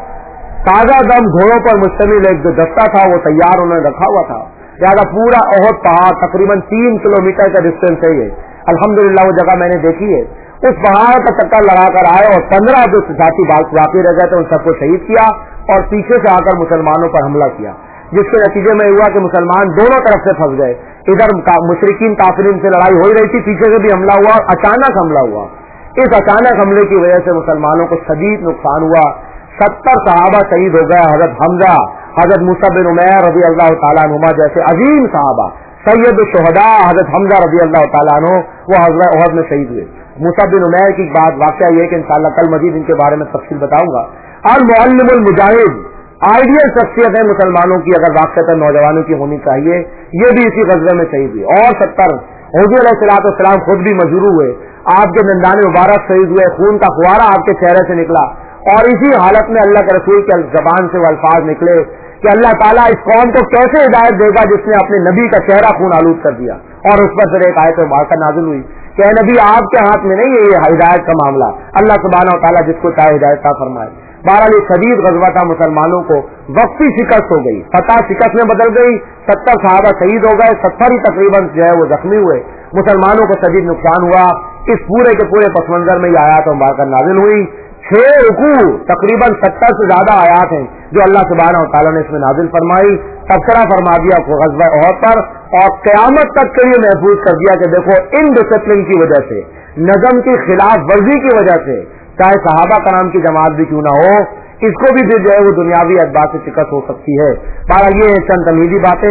تازہ دم گھوڑوں پر مشتمل ایک جو دستہ تھا وہ تیار انہوں نے رکھا ہوا تھا، لہٰذا پورا احد پہاڑ تقریباً تین کلو میٹر کا ڈسٹینس ہے یہ، الحمدللہ وہ جگہ میں نے دیکھی ہے، اس پہاڑ کا چکر لگا کر آئے اور پندرہ جو ساتھی باقی رہ گئے تھے ان سب کو شہید کیا اور پیچھے سے آ کر مسلمانوں پر حملہ کیا، جس کے نتیجے میں ہوا کہ مسلمان دونوں طرف سے پھنس گئے، ادھر مشرکین کافرین سے لڑائی ہو رہی تھی، پیچھے سے بھی حملہ ہوا، اچانک حملہ ہوا۔ اس اچانک حملے کی وجہ سے مسلمانوں کو شدید نقصان ہوا، ستر صحابہ شہید ہو گئے، حضرت حمزہ، حضرت موسیٰ بن عمیر رضی اللہ تعالیٰ عنہما جیسے عظیم صحابہ، سید الشہداء حضرت حمزہ رضی اللہ تعالیٰ عنہ وہ حضرت احد میں شہید ہوئے۔ موسیٰ بن عمیر کی بات واقعہ یہ کہ انشاءاللہ کل مزید ان کے بارے میں تفصیل بتاؤں گا۔ المعلم المجاہد آئیڈیل شخصیت ہے مسلمانوں کی، اگر واقعہ نوجوانوں کی ہونی چاہیے، یہ بھی اسی غزوے میں شہید ہوئی، اور ستر حضور علیہ الصلوۃ والسلام خود بھی مجروح ہوئے، آپ کے دندان مبارک شہید ہوئے، خون کا فوارہ آپ کے چہرے سے نکلا، اور اسی حالت میں اللہ کے رسول کی زبان سے وہ الفاظ نکلے کہ اللہ تعالیٰ اس قوم کو کیسے ہدایت دے گا جس نے اپنے نبی کا چہرہ خون آلود کر دیا، اور اس پر پھر ایک آیت مبارکہ نازل ہوئی کہ اے نبی آپ کے ہاتھ میں نہیں ہے یہ ہدایت کا معاملہ، اللہ سبحانہ و تعالیٰ جس کو چاہے ہدایت عطا فرمائے۔ بہرحال یہ شدید غزوہ تھا، مسلمانوں کو وقتی شکست ہو گئی، فتح شکست میں بدل گئی، ستر صحابہ شہید ہو گئے، ستر ہی تقریباً جو ہے وہ زخمی ہوئے، مسلمانوں کو شدید نقصان ہوا۔ اس پورے کے پورے پس منظر میں یہ آیات مبارکہ نازل ہوئی، چھ رکوع تقریباً ستر سے زیادہ آیات ہیں جو اللہ سبحانہ و تعالیٰ نے اس میں نازل فرمائی، تبصرہ فرما دیا غزوہ احد پر، اور قیامت تک کے لیے محفوظ کر دیا کہ دیکھو ان ڈسپلن کی وجہ سے، نظم کی خلاف ورزی کی وجہ سے، چاہے صحابہ کرام کی جماعت بھی کیوں نہ ہو، اس کو بھی پھر جو ہے وہ دنیاوی اعتبار سے شکست ہو سکتی ہے۔ بہرحال یہ چند تمہیدی باتیں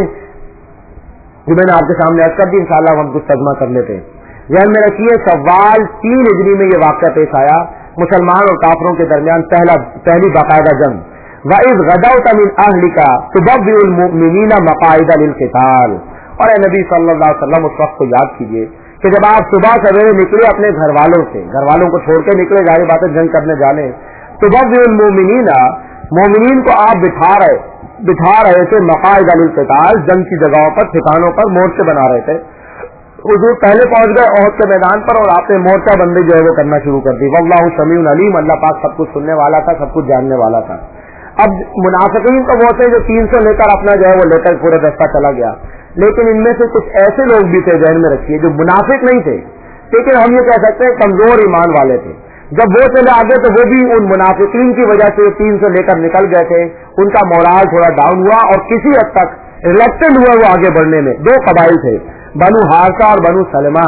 جو میں نے آپ کے سامنے عرض کر دی، انشاءاللہ ہم کچھ ترجمہ کر لیتے ہیں۔ ذہن میں رکھیے شوال تین ہجری میں یہ واقعہ پیش آیا، مسلمان اور کافروں کے درمیان پہلا پہلی باقاعدہ جنگ۔ وَإِذْ غَدَوْتَ مِنْ أَهْلِكَ تُبَوِّئُ الْمُؤْمِنِينَ مَقَاعِدَ لِلْقِتَالِ، اور اے نبی صلی اللہ علیہ وسلم اس وقت کو یاد کیجئے کہ جب آپ صبح سویرے نکلے اپنے گھر والوں سے، گھر والوں کو چھوڑ کے نکلے، ظاہر بات ہے جنگ کرنے جانے، تُبَوِّئُ الْمُؤْمِنِينَ مومنین کو آپ بٹھا رہے بٹھا رہے تھے مقاعد للقتال، جنگ کی جگہوں پر، ٹھکانوں پر مورچے بنا رہے تھے۔ حضور پہلے پہنچ گئے احد کے میدان پر اور آپ نے مورچہ بندی جو ہے وہ کرنا شروع کر دی۔ واللہ سمیع علیم، اللہ پاک سب کچھ سننے والا تھا، سب کچھ جاننے والا تھا۔ اب منافقین تو وہ تھے جو تین سو لے کر اپنا جو ہے وہ لے کر پورے دستہ چلا گیا، لیکن ان میں سے کچھ ایسے لوگ بھی تھے، ذہن میں رکھیے، جو منافق نہیں تھے لیکن ہم یہ کہہ سکتے ہیں کمزور ایمان والے تھے۔ جب وہ چلے آگے تو وہ بھی ان منافقین کی وجہ سے تین سو لے کر نکل گئے تھے، ان کا مورال تھوڑا ڈاؤن ہوا اور کسی حد تک ریلیکٹنٹ ہوا وہ آگے بڑھنے میں۔ دو قبائل تھے، بنو حارثہ اور بنو سلمہ،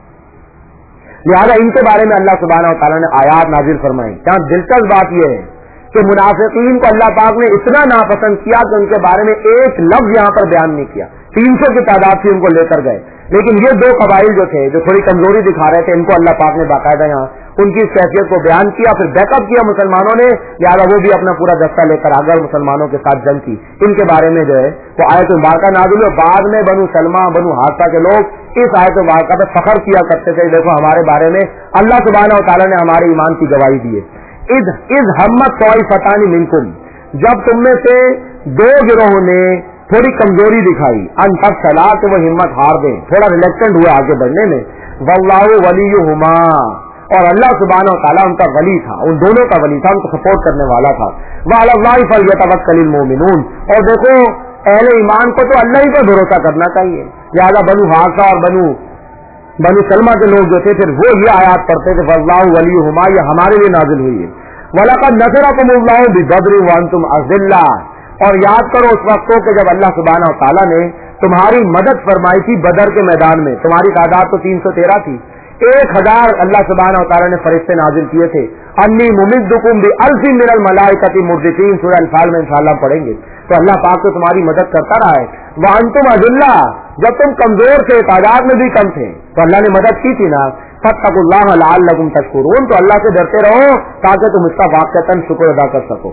لہذا ان کے بارے میں اللہ سبحانہ و تعالیٰ نے آیات نازل فرمائی۔ یہاں دلچسپ بات یہ ہے کہ منافقین کو اللہ پاک نے اتنا ناپسند کیا کہ ان کے بارے میں ایک لفظ یہاں پر بیان نہیں کیا، تین سو کی تعداد سے ان کو لے کر گئے، لیکن یہ دو قبائل جو تھے جو تھوڑی کمزوری دکھا رہے تھے، ان کو اللہ پاک نے باقاعدہ یہاں ان کی اس کیفیت کو بیان کیا، پھر بیک اپ کیا مسلمانوں نے، لہٰذا وہ بھی اپنا پورا دستہ لے کر آگے مسلمانوں کے ساتھ جنگ کی۔ ان کے بارے میں جو ہے وہ آیت مبارکہ نازل ہوئی، بعد میں بنو سلمہ بنو حارثہ کے لوگ اس آیت مبارکہ پہ فخر کیا کرتے تھے، دیکھو ہمارے بارے میں اللہ سبحانہ و تعالیٰ نے ہمارے ایمان کی گواہی دی ہے۔ اذ اذ ہمت طائفتان منکم، جب تم میں سے دو گروہوں نے تھوڑی کمزوری دکھائی، ان تب چلا کہ وہ ہمت ہار دیں، تھوڑا ریلیکٹنٹ ہوا آگے بڑھنے میں، واللہ ولیہما، اور اللہ سبحانہ و تعالیٰ ان کا ولی تھا، ان دونوں کا ولی تھا، ان کو سپورٹ کرنے والا تھا۔ وعلی اللہ فلیتوکل المؤمنون، اور دیکھو اہل ایمان کو تو اللہ ہی پر بھروسہ کرنا چاہیے، لہٰذا بنو حارثہ اور بنو بنو سلمہ کے لوگ جو تھے پھر وہ یہ آیات پڑھتے تھے واللہ ولیہما، یہ ہمارے لیے نازل ہوئی ہے۔ وَلَقَدْ نَصَرَكُمُ اللَّهُ بِبَدْرٍ وَأَنْتُمْ أَذِلَّةٌ، اور یاد کرو اس وقت کو کہ جب اللہ سبحانہ و تعالیٰ نے تمہاری مدد فرمائی تھی بدر کے میدان میں، تمہاری تعداد تو تین سو تیرہ تھی، ایک ہزار اللہ سبحانہ و تعالیٰ نے فرشتے نازل کیے تھے۔ انی ممدکم بألف من الملائکۃ مردفین، سورہ انفال میں انشاءاللہ پڑھیں گے، تو اللہ پاک تو تمہاری مدد کرتا رہا ہے۔ وانتم اذلہ، جب تم کمزور تھے، تعداد میں بھی کم تھے، تو اللہ نے مدد کی تھی نا۔ فاتقوا اللہ لعلکم تشکرون، تو اللہ سے ڈرتے رہو تاکہ تم اس کا واقعتاً شکر ادا کر سکو۔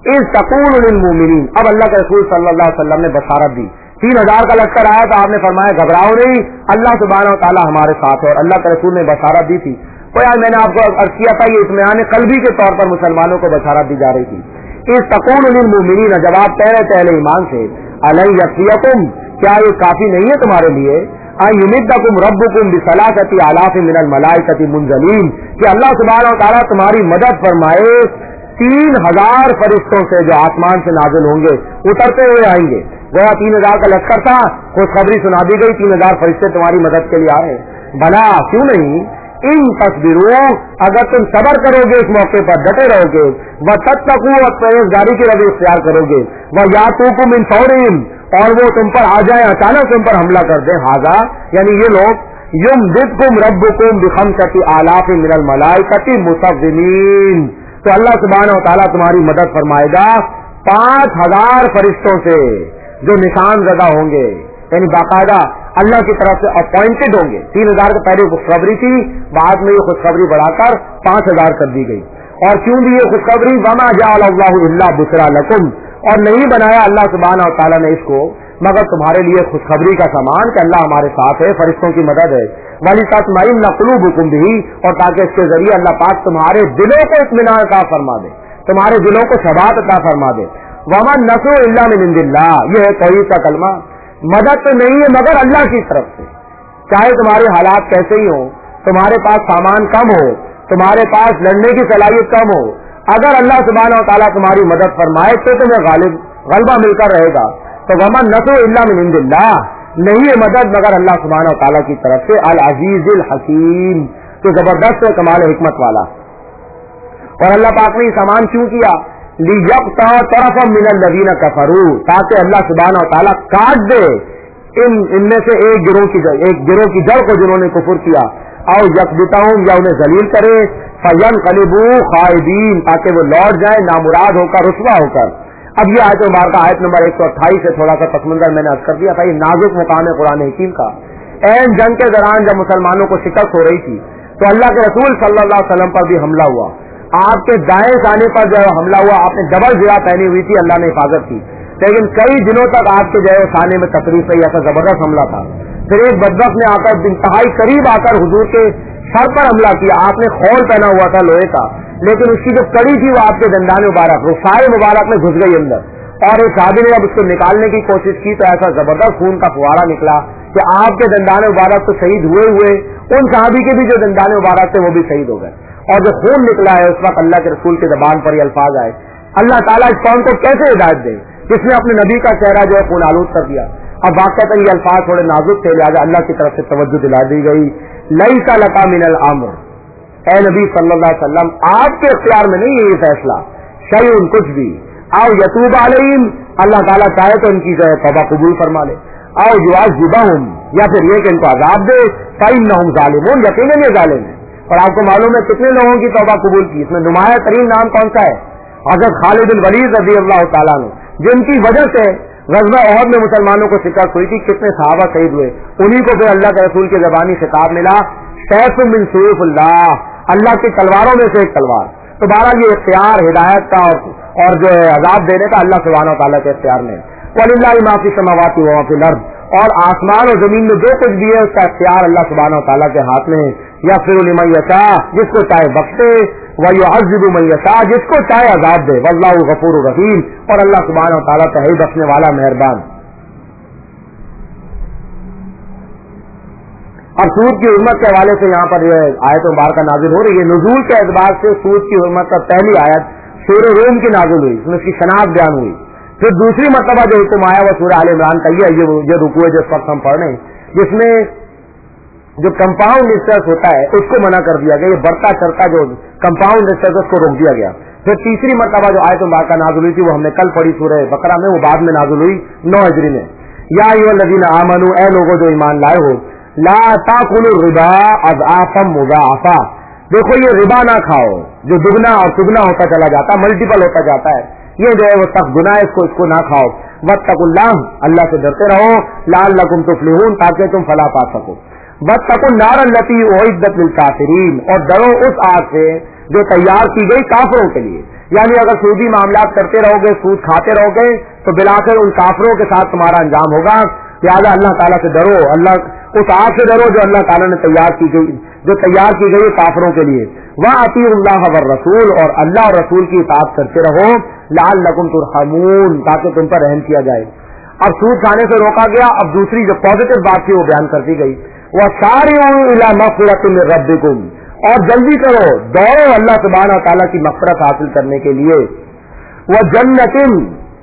इस तकूल लिलमुमिनीन, अब अल्लाह के रसूल सल्लल्लाहु अलैहि वसल्लम ने बशारत दी। तीन हजार का लश्कर आया तो आपने फरमाया घबराओ नहीं, अल्लाह सुब्हानहू व तआला हमारे साथ है। और अल्लाह के रसूल ने बशारत दी थी। तो यार मैंने आपको अर्ज किया था, ये इत्मीनान क़ल्बी के तौर पर मुसलमानों को बशारत दी जा रही थी। इस तकूल लिलमुमिनीन, जब आप कह रहे थे अहले ईमान से, अलै यकफियकुम, क्या ये काफी नहीं है तुम्हारे लिए, अयुमिद्दकुम रब्बुकुम बिसलासति आलाफि मिनल मलाइकति मुनज़लीन, कि अल्लाह सुब्हानहू व तआला तुम्हारी मदद फरमाए तीन हजार फरिश्तों से जो आसमान से नाजिल होंगे, उतरते हुए आएंगे। गोया तीन हजार का लश्कर था, खुशखबरी सुना दी गई, तीन हजार फरिश्ते तुम्हारी मदद के लिए आए। भला क्यों नहीं, इन तस्बीरों, अगर तुम सबर करोगे इस मौके पर, डटे रहोगे, व तत्तकू और परहेजगारी की रवि इख्तियार करोगे, व यातूकुम मिन फौरिहिम, और वो तुम पर आ जाए, अचानक तुम पर हमला कर दे, हाजा यानी ये लोग, युमदिदकुम रब्बुकुम बिखमसति आलाफि मिनल मलाइकति मुसव्विमीन, तो अल्लाह सुब्हानहू व तआला तुम्हारी मदद फरमाएगा पांच हजार फरिश्तों से जो निशान ज़दा होंगे, यानी बाकायदा अल्लाह की तरफ से अपॉइंटेड होंगे। तीन हजार के पहले खुशखबरी थी, बाद में ये खुशखबरी बढ़ाकर पांच हजार कर दी गई। और क्यों दी ये खुशखबरी, वमा जअलल्लाहु इल्ला बुशरा लकुम, और नहीं बनाया अल्लाह सुब्हानहू व तआला ने इसको मगर तुम्हारे लिए खुशखबरी का सामान कि अल्लाह हमारे साथ है, फरिश्तों की मदद है। वाली तत्मइन्नु क़ुलूबुकुम बिही, और ताकि इसके जरिए अल्लाह पाक तुम्हारे दिलों को इत्मीनान अता फरमा दे, तुम्हारे दिलों को सबात अता फरमा दे। वमन नसरु इल्ला मिन इंदिल्लाह, यह है तौहीद का कलमा। मदद तो नहीं है मगर अल्लाह की तरफ से, चाहे तुम्हारे हालात कैसे ही हो, तुम्हारे पास सामान कम हो, तुम्हारे पास लड़ने की सलाहियत कम हो, अगर अल्लाह सुब्हानहू व तआला तुम्हारी मदद फरमाए तो तुम्हें गालिब गलबा मिलकर रहेगा। तो वमन नसरु इल्ला मिन इंदिल्लाह, नहीं है मदद मगर अल्लाह सुब्हानहू व तआला की तरफ से। अल अजीजुल हकीम, तो जबरदस्त है, कमाल हिकमत वाला। और अल्लाह पाक ने सामान क्यों किया, लियक़ता तरफ़म मिनल लज़ीना कफ़रू, ताकि अल्लाह सुब्हानहू व तआला काट दे इन इनमें से एक गिरोह की एक गिरोह की जड़ को जिन्होंने कुफ्र किया, और यकबिताहुम, या उन्हें जलील करे, फयनक़लिबू खाइबीन, ताकि वो लौट जाए नामुराद होकर, रुसवा होकर। अब ये आयत मुबारका आयत नंबर एक सौ अट्ठाईस से थोड़ा सा पसमंजर मैंने अर्ज कर दिया था, ये नाजुक मुकाम है कुरान हकीम का। ऐन जंग के दौरान जब मुसलमानों को शिकस्त हो रही थी तो अल्लाह के रसूल सल्लल्लाहु अलैहि वसल्लम पर भी हमला हुआ। आपके दाएं साने पर जो हमला हुआ, आपने डबल ज़िरा पहनी हुई थी, अल्लाह ने हिफाजत की, लेकिन कई दिनों तक आपके जो है साने में तकलीफ रही, ऐसा जबरदस्त हमला था। फिर एक बदबख्त ने आकर इंतहाई करीब आकर हुजूर के सर पर हमला किया, आपने खौल पहना हुआ था लोहे का, लेकिन उसकी जो कड़ी थी वो आपके दंदान मुबारक, रुसाए मुबारक में घुस गई अंदर, और एक साहबी ने जब उसको निकालने की कोशिश की तो ऐसा जबरदस्त खून का फुहारा निकला कि आपके दंदान मुबारक तो शहीद हुए हुए, उन साहबी के भी जो दंदान मुबारक थे वो भी शहीद हो गए। और जो खून निकला है उस वक्त अल्लाह के रसूल की ज़बान पर ये अल्फाज आए, अल्लाह ताला इस कौम को कैसे हिदायत दे जिसने अपने नबी का चेहरा जो है खून आलूद कर दिया। अब वाक़अतन ये अल्फाज थोड़े नाजुक थे, लिहाजा अल्लाह की तरफ से तवज्जो दिला दी गई, लैसा लका मिनल अम्र, ऐ नबी सल्लल्लाहु अलैहि वसल्लम आपके इख्तियार में नहीं है ये फैसला, शैउन कुछ भी, आओ यतूब अलैहिम, अल्लाह ताला चाहे तो इनकी जो है तौबा कबूल फरमा ले, आओ युअज़्ज़िबहुम, या फिर ये कि इनको अजाब दे, फ़इन्नहुम ज़ालिमून, यकीनन ये जालिम है। और आपको मालूम है कितने लोगों की तौबा कबूल की, इसमें नुमाया तरीन नाम कौन सा है, हज़रत खालिद बिन वलीद रज़ियल्लाहु तआला अन्हु, जिनकी वजह से ग़ज़वा उहद में मुसलमानों को शिकस्त हुई थी, कितने सहाबा शहीद हुए, उन्हीं को फिर अल्लाह के रसूल की ज़बानी खिताब मिला, सैफ़ुम मिन सुयूफ़िल्लाह, अल्लाह की तलवारों में से एक तलवार। तो बहरहाल ये इख्तियार हिदायत का और, और जो है अजाब देने का अल्लाह सुब्हानहू व तआला के इख्तियार में। वलिल्लाहि मा फ़िस समावाति व मा फ़िल अर्ज़, और आसमान और जमीन में जो कुछ भी है उसका इख्तियार अल्लाह सुब्हानहू व तआला के हाथ में है। यग़फ़िरु लिमन यशा, जिसको चाहे बख्शे, व युअज़्ज़िबु मन यशा, जिसको चाहे अजाब दे, वल्लाहु गफूरुर रहीम, और अल्लाह सुब्हानहू व तआला तो है बख्शने वाला मेहरबान। अब सूरत की हुर्मत के हवाले से यहाँ पर जो है आयत मुबारका नाजिल हो रही है। नुज़ूल के एतबार से सूरत की हुर्मत का पहली आयत सूरह रूम की नाजिल हुई, उसमें उसकी शनाख्त बयान हुई। फिर दूसरी मरतबा जो हुक्म आया वो सूरह आल इमरान का ही है, ये जो रुकू है जिस वक्त हम पढ़ रहे हैं, जिसमें जो कंपाउंड रिसर्च होता है उसको मना कर दिया गया, ये बढ़ता चढ़ता जो कंपाउंड रिसर्च उसको रोक दिया गया। फिर तीसरी मरतबा जो आयत मुबारका नाजिल हुई थी वो हमने कल पढ़ी सूरह बकरा में, वो बाद में नाजिल हुई नौ हिजरी में। या अय्युहल्लज़ीना आमनू, ऐ लोगों जो ईमान लाए हो, ला ताकुलु रिबा अज़आफ़म मुज़ाअफ़ा, देखो ये रिबा ना खाओ जो दुगना और सुगना होता चला जाता, मल्टीपल होता जाता है, ये जो है वो सख्त गुनाह है, इसको इसको ना खाओ। वत्तकुल्लाह, अल्लाह से डरते रहो, लअल्लकुम तुफ़्लिहून, ताकि तुम फलाह पा सको। वत्तकुन नार अल्लती उइद्दत लिल काफिरीन, और डरो उस आग से जो तैयार की गई काफिरों के लिए। یعنی اگر سودی معاملات کرتے رہو گے، سود کھاتے رہو گے، تو بلاخر ان کافروں کے ساتھ تمہارا انجام ہوگا. لہٰذا اللہ تعالیٰ سے ڈرو، اللہ اس آگ سے ڈرو جو اللہ تعالیٰ نے تیار کی گئی جو تیار کی گئی کافروں کے لیے. وَأَطِیعُوا اللَّهَ وَالرَّسُولَ، اور اللہ اور رسول کی اطاعت کرتے رہو. لَعَلَّکُمْ تُرْحَمُونَ، تاکہ تم پر رحم کیا جائے. اب سود کھانے سے روکا گیا، اب دوسری جو پازیٹو بات تھی وہ بیان کر دی گئی. وَسَارِعُوا إِلَىٰ مَغْفِرَةٍ مِّن رَّبِّكُمْ، اور جلدی کرو، دوڑو اللہ سبحانہ تعالیٰ کی مغفرت حاصل کرنے کے لیے. وَجَنَّةٍ،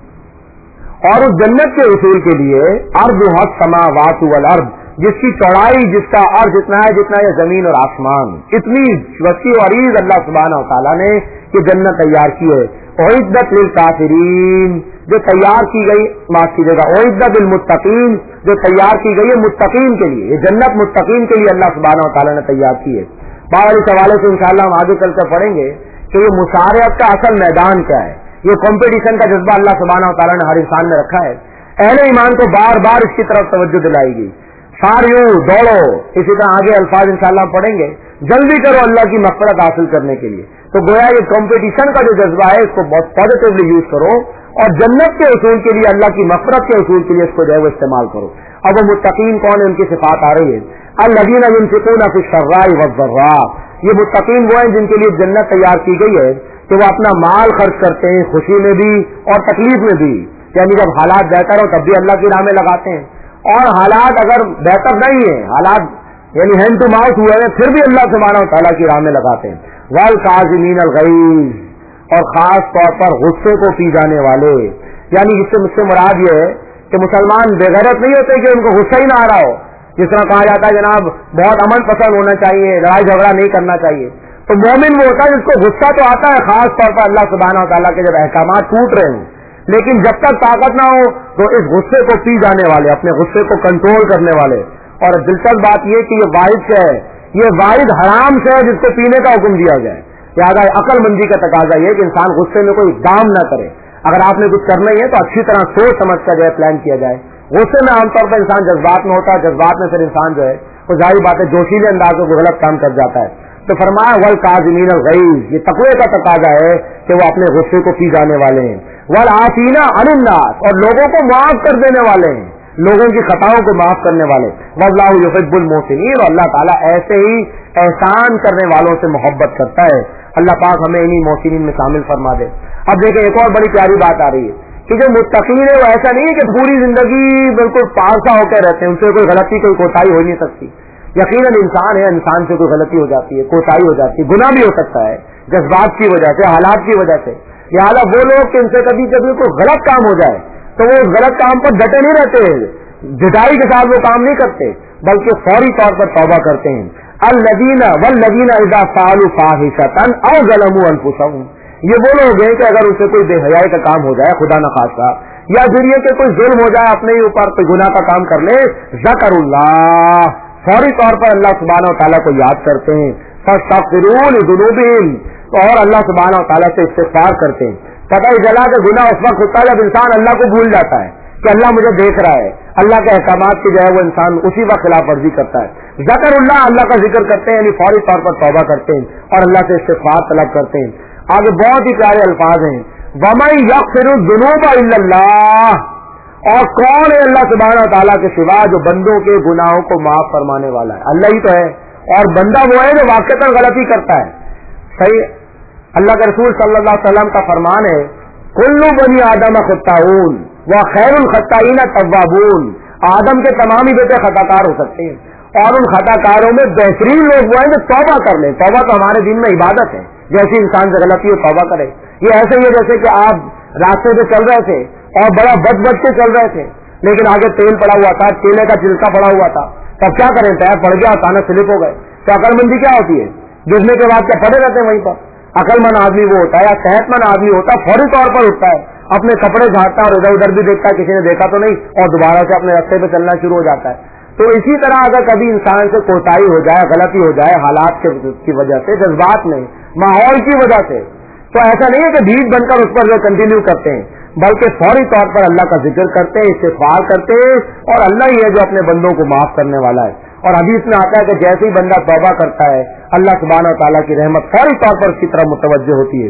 اور اس جنت کے اصول کے لیے ارضها السماوات والارض، جس کی چوڑائی جس کا عرض اتنا ہے جتنا یہ زمین اور آسمان، اتنی وسیع و عریض اللہ سبحانہ تعالیٰ نے یہ جنت تیار کی ہے. اعدت للکافرین، جو تیار کی گئی، معاف کیجیے گا، اعدت للمتقین، جو تیار کی گئی ہے متقین کے لیے. یہ جنت متقین کے لیے اللہ سبحانہ تعالیٰ نے تیار کی ہے. بہت اس حوالے سے انشاءاللہ ہم آگے چل کر پڑھیں گے کہ یہ مصارعت کا اصل میدان کیا ہے. یہ کمپٹیشن کا جذبہ اللہ سبحانہ تعالیٰ نے ہر انسان میں رکھا ہے. اہل ایمان کو بار بار اس کی طرف توجہ دلائی گئی. ساریو دوڑو، اسی طرح آگے الفاظ انشاءاللہ پڑھیں گے، جلدی کرو اللہ کی مغفرت حاصل کرنے کے لیے. تو گویا یہ کمپٹیشن کا جو جذبہ ہے اس کو بہت پازیٹیولی یوز کرو، اور جنت کے اصول کے لیے، اللہ کی مغفرت کے اصول کے لیے اس کو جو ہے وہ استعمال کرو. اب وہ متقین کون ہے، ان کی صفات آ رہی ہے. الذین ينفقون فی السراء والضراء، یہ متقین وہ ہیں جن کے لیے جنت تیار کی گئی ہے کہ وہ اپنا مال خرچ کرتے ہیں، خوشی میں بھی اور تکلیف میں بھی. یعنی جب حالات بہتر ہو تب بھی اللہ کی راہ میں لگاتے ہیں، اور حالات اگر بہتر نہیں ہے، حالات یعنی ہینڈ ٹو ماؤتھ ہوئے ہیں، پھر بھی اللہ سبحانہ وتعالیٰ کی راہ میں لگاتے ہیں. والکاظمین الغیظ، اور خاص طور پر غصے کو پی جانے والے. یعنی اس سے مجھ سے مراد یہ ہے کہ مسلمان بے غیرت نہیں ہوتے کہ ان کو غصہ ہی نہ آ رہا ہو. جس طرح کہا جاتا ہے جناب بہت امن پسند ہونا چاہیے، لڑائی جھگڑا نہیں کرنا چاہیے. تو مومن وہ ہوتا ہے جس کو غصہ تو آتا ہے، خاص طور پر اللہ سبحانہ وتعالیٰ کے جب احکامات ٹوٹ رہے ہوں، لیکن جب تک طاقت نہ ہو تو اس غصے کو پی جانے والے، اپنے غصے کو کنٹرول کرنے والے. اور دلچسپ بات یہ کہ یہ واحد سے ہے، یہ واحد حرام سے ہے جس کو پینے کا حکم دیا جائے. لہٰذا عقل مندی کا تقاضا یہ کہ انسان غصے میں کوئی اقدام نہ کرے. اگر آپ نے کچھ کرنا ہی ہے تو اچھی طرح سوچ سمجھ کر جو ہے پلان کیا جائے. غصے میں عام طور پر انسان جذبات میں ہوتا ہے، جذبات میں پھر انسان جو ہے وہ ظاہر بات ہے جوشیلے اندازوں کو غلط کام کر جاتا ہے. تو فرمایا والکاظمین الغیظ، یہ تقوی کا تقاضا ہے کہ وہ اپنے غصے کو پی جانے والے ہیں. والعافین عن الناس، اور لوگوں کو معاف کر دینے والے ہیں، لوگوں کی خطاؤں کو معاف کرنے والے. واللہ یحب المحسنین، اور اللہ تعالیٰ ایسے ہی احسان کرنے والوں سے محبت کرتا ہے. اللہ پاک ہمیں انہی محسنین میں شامل فرما دے. اب دیکھیں ایک اور بڑی پیاری بات آ رہی ہے کہ جو متقین ہے وہ ایسا نہیں ہے کہ پوری زندگی بالکل پارسا ہو کے رہتے ہیں، ان سے کوئی غلطی کوئی کوتاہی ہو نہیں سکتی. یقیناً انسان ہے، انسان سے کوئی غلطی ہو جاتی ہے، کوتاہی ہو جاتی ہے، گناہ بھی ہو سکتا ہے جذبات کی وجہ سے، حالات کی وجہ سے. لہٰذا وہ لوگ کہ ان سے کبھی کبھی کوئی غلط کام ہو جائے تو وہ اس غلط کام پر ڈٹے نہیں رہتے، جدائی کے ساتھ وہ کام نہیں کرتے، بلکہ فوری طور پر توبہ کرتے ہیں. الذین والذین اذا فعلوا فاحشۃ او ظلموا انفسهم، یہ وہ لوگ ہیں کہ اگر ان سے کوئی بے حیائی کا کام ہو جائے خدا نخواستہ، یا پھر یہ کہ کوئی ظلم ہو جائے اپنے ہی اوپر، کوئی گناہ کا کام کر لے، ذکر اللہ، فوری طور پر اللہ سبحانہ و تعالیٰ کو یاد کرتے ہیں. فاستغفروا لذنوبہم، اور اللہ سبحانہ و تعالیٰ سے استغفار کرتے ہیں. پتہ ہی چلا کہ گناہ اس وقت ہوتا ہے جب انسان اللہ کو بھول جاتا ہے کہ اللہ مجھے دیکھ رہا ہے، اللہ کے احکامات کی جو ہے وہ انسان اسی وقت خلاف ورزی کرتا ہے. ذکر اللہ، اللہ کا ذکر کرتے ہیں، یعنی فوری طور پر توبہ کرتے ہیں اور اللہ سے استغفار طلب کرتے ہیں. آگے بہت ہی پیارے الفاظ ہیں، وَمَن يَغْفِرُ الذُّنُوبَ إِلَّا اللَّهُ، اور کون ہے اللہ سبحانہ تعالیٰ کے سوا جو بندوں کے گناہوں کو معاف فرمانے والا ہے؟ اللہ ہی تو ہے. اور بندہ وہ ہے جو واقعتاً غلطی کرتا ہے. صحیح. اللہ کے رسول صلی اللہ علیہ وسلم کا فرمان ہے، کل بنی آدم خطاؤن وخیر الخطائین توابون، آدم کے تمام ہی بیٹے خطا کار ہو سکتے ہیں، اور ان خطا کاروں میں بہترین لوگ وہ ہیں جو توبہ کر لیں. توبہ تو ہمارے دین میں عبادت ہے، جیسی انسان سے غلطی ہو توبہ کرے. یہ ایسے ہی ہے جیسے کہ آپ راستے پہ چل رہے تھے اور بڑا بچ بچ کے چل رہے تھے، لیکن آگے تیل پڑا ہوا تھا، کیلے کا چلکا پڑا ہوا تھا، تب کیا کریں؟ پیر پڑ گیا، اچانک سلپ ہو گئے. تو عقل مندی کیا ہوتی ہے؟ گرنے کے بعد کیا پڑے رہتے ہیں وہیں پر؟ عقل مند آدمی وہ ہوتا ہے یا صحت مند آدمی ہوتا ہے فوری طور پر اٹھتا ہے، اپنے کپڑے جھاڑتا ہے اور ادھر ادھر بھی دیکھتا ہے کسی نے دیکھا تو نہیں، اور دوبارہ سے اپنے راستے پہ چلنا شروع ہو جاتا ہے. تو اسی طرح اگر کبھی انسان سے کوتاہی ہو جائے، غلطی ہو جائے حالات کی وجہ سے، جذبات میں، ماحول کی وجہ سے، تو ایسا نہیں ہے کہ بھیڑ بن کر اس پر جو کنٹینیو کرتے ہیں، بلکہ فوری طور پر اللہ کا ذکر کرتے ہیں، استغفار کرتے ہیں، اور اللہ ہی ہے جو اپنے بندوں کو معاف کرنے والا ہے. اور حدیث میں آتا ہے کہ جیسے ہی بندہ توبہ کرتا ہے اللہ سبحانہ و تعالیٰ کی رحمت فوری طور پر اس کی طرف متوجہ ہوتی ہے.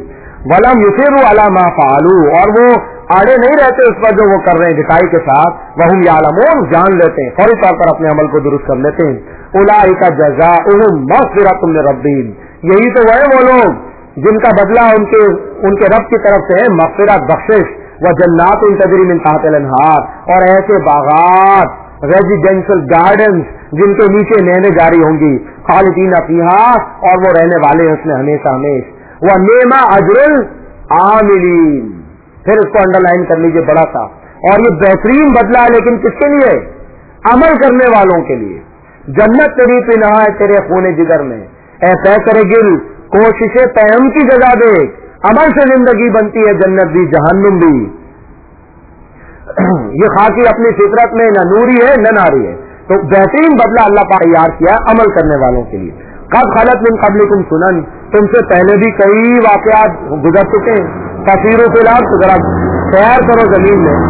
ولم یصروا علی ما فعلوا، اور وہ آڑے نہیں رہتے اس پر جو وہ کر رہے ہیں ڈٹائی کے ساتھ، وہم یعلمون، جان لیتے ہیں، فوری طور پر اپنے عمل کو درست کر لیتے ہیں۔ اولئک جزاؤہم مغفرۃ من ربہم، یہی تو وہ ہیں وہ لوگ جن کا بدلہ ان کے ان کے رب کی طرف سے ہے مغفرت، بخشش، وجنات تجری من تحت الانہار، اور ایسے باغات، ریزیڈینشل گارڈنز جن کے نیچے نہریں جاری ہوں گی، خالدین فیہا، اور وہ رہنے والے ہیں اس میں ہمیشہ ہمیشہ، ونعم اجر العاملین، پھر اس کو انڈر لائن کر لیجیے بڑا سا، اور یہ بہترین بدلہ ہے لیکن کس کے لیے؟ عمل کرنے والوں کے لیے۔ جنت تیری پناہ ہے تیرے خون جگر میں، اے پیکر گل کوشش تیم کی جگہ دے، عمل سے زندگی بنتی ہے، جنت بھی جہنم بھی۔ یہ خاکی اپنی فطرت میں نہ نوری ہے نہ ناری ہے، تو بہترین بدلہ اللہ پاک تیار کیا عمل کرنے والوں کے لیے۔ قد خلت من قبلکم سنن، تم سے پہلے بھی کئی واقعات گزر چکے ہیں، فسیروا فی الارض، ذرا سیر کرو زمین میں،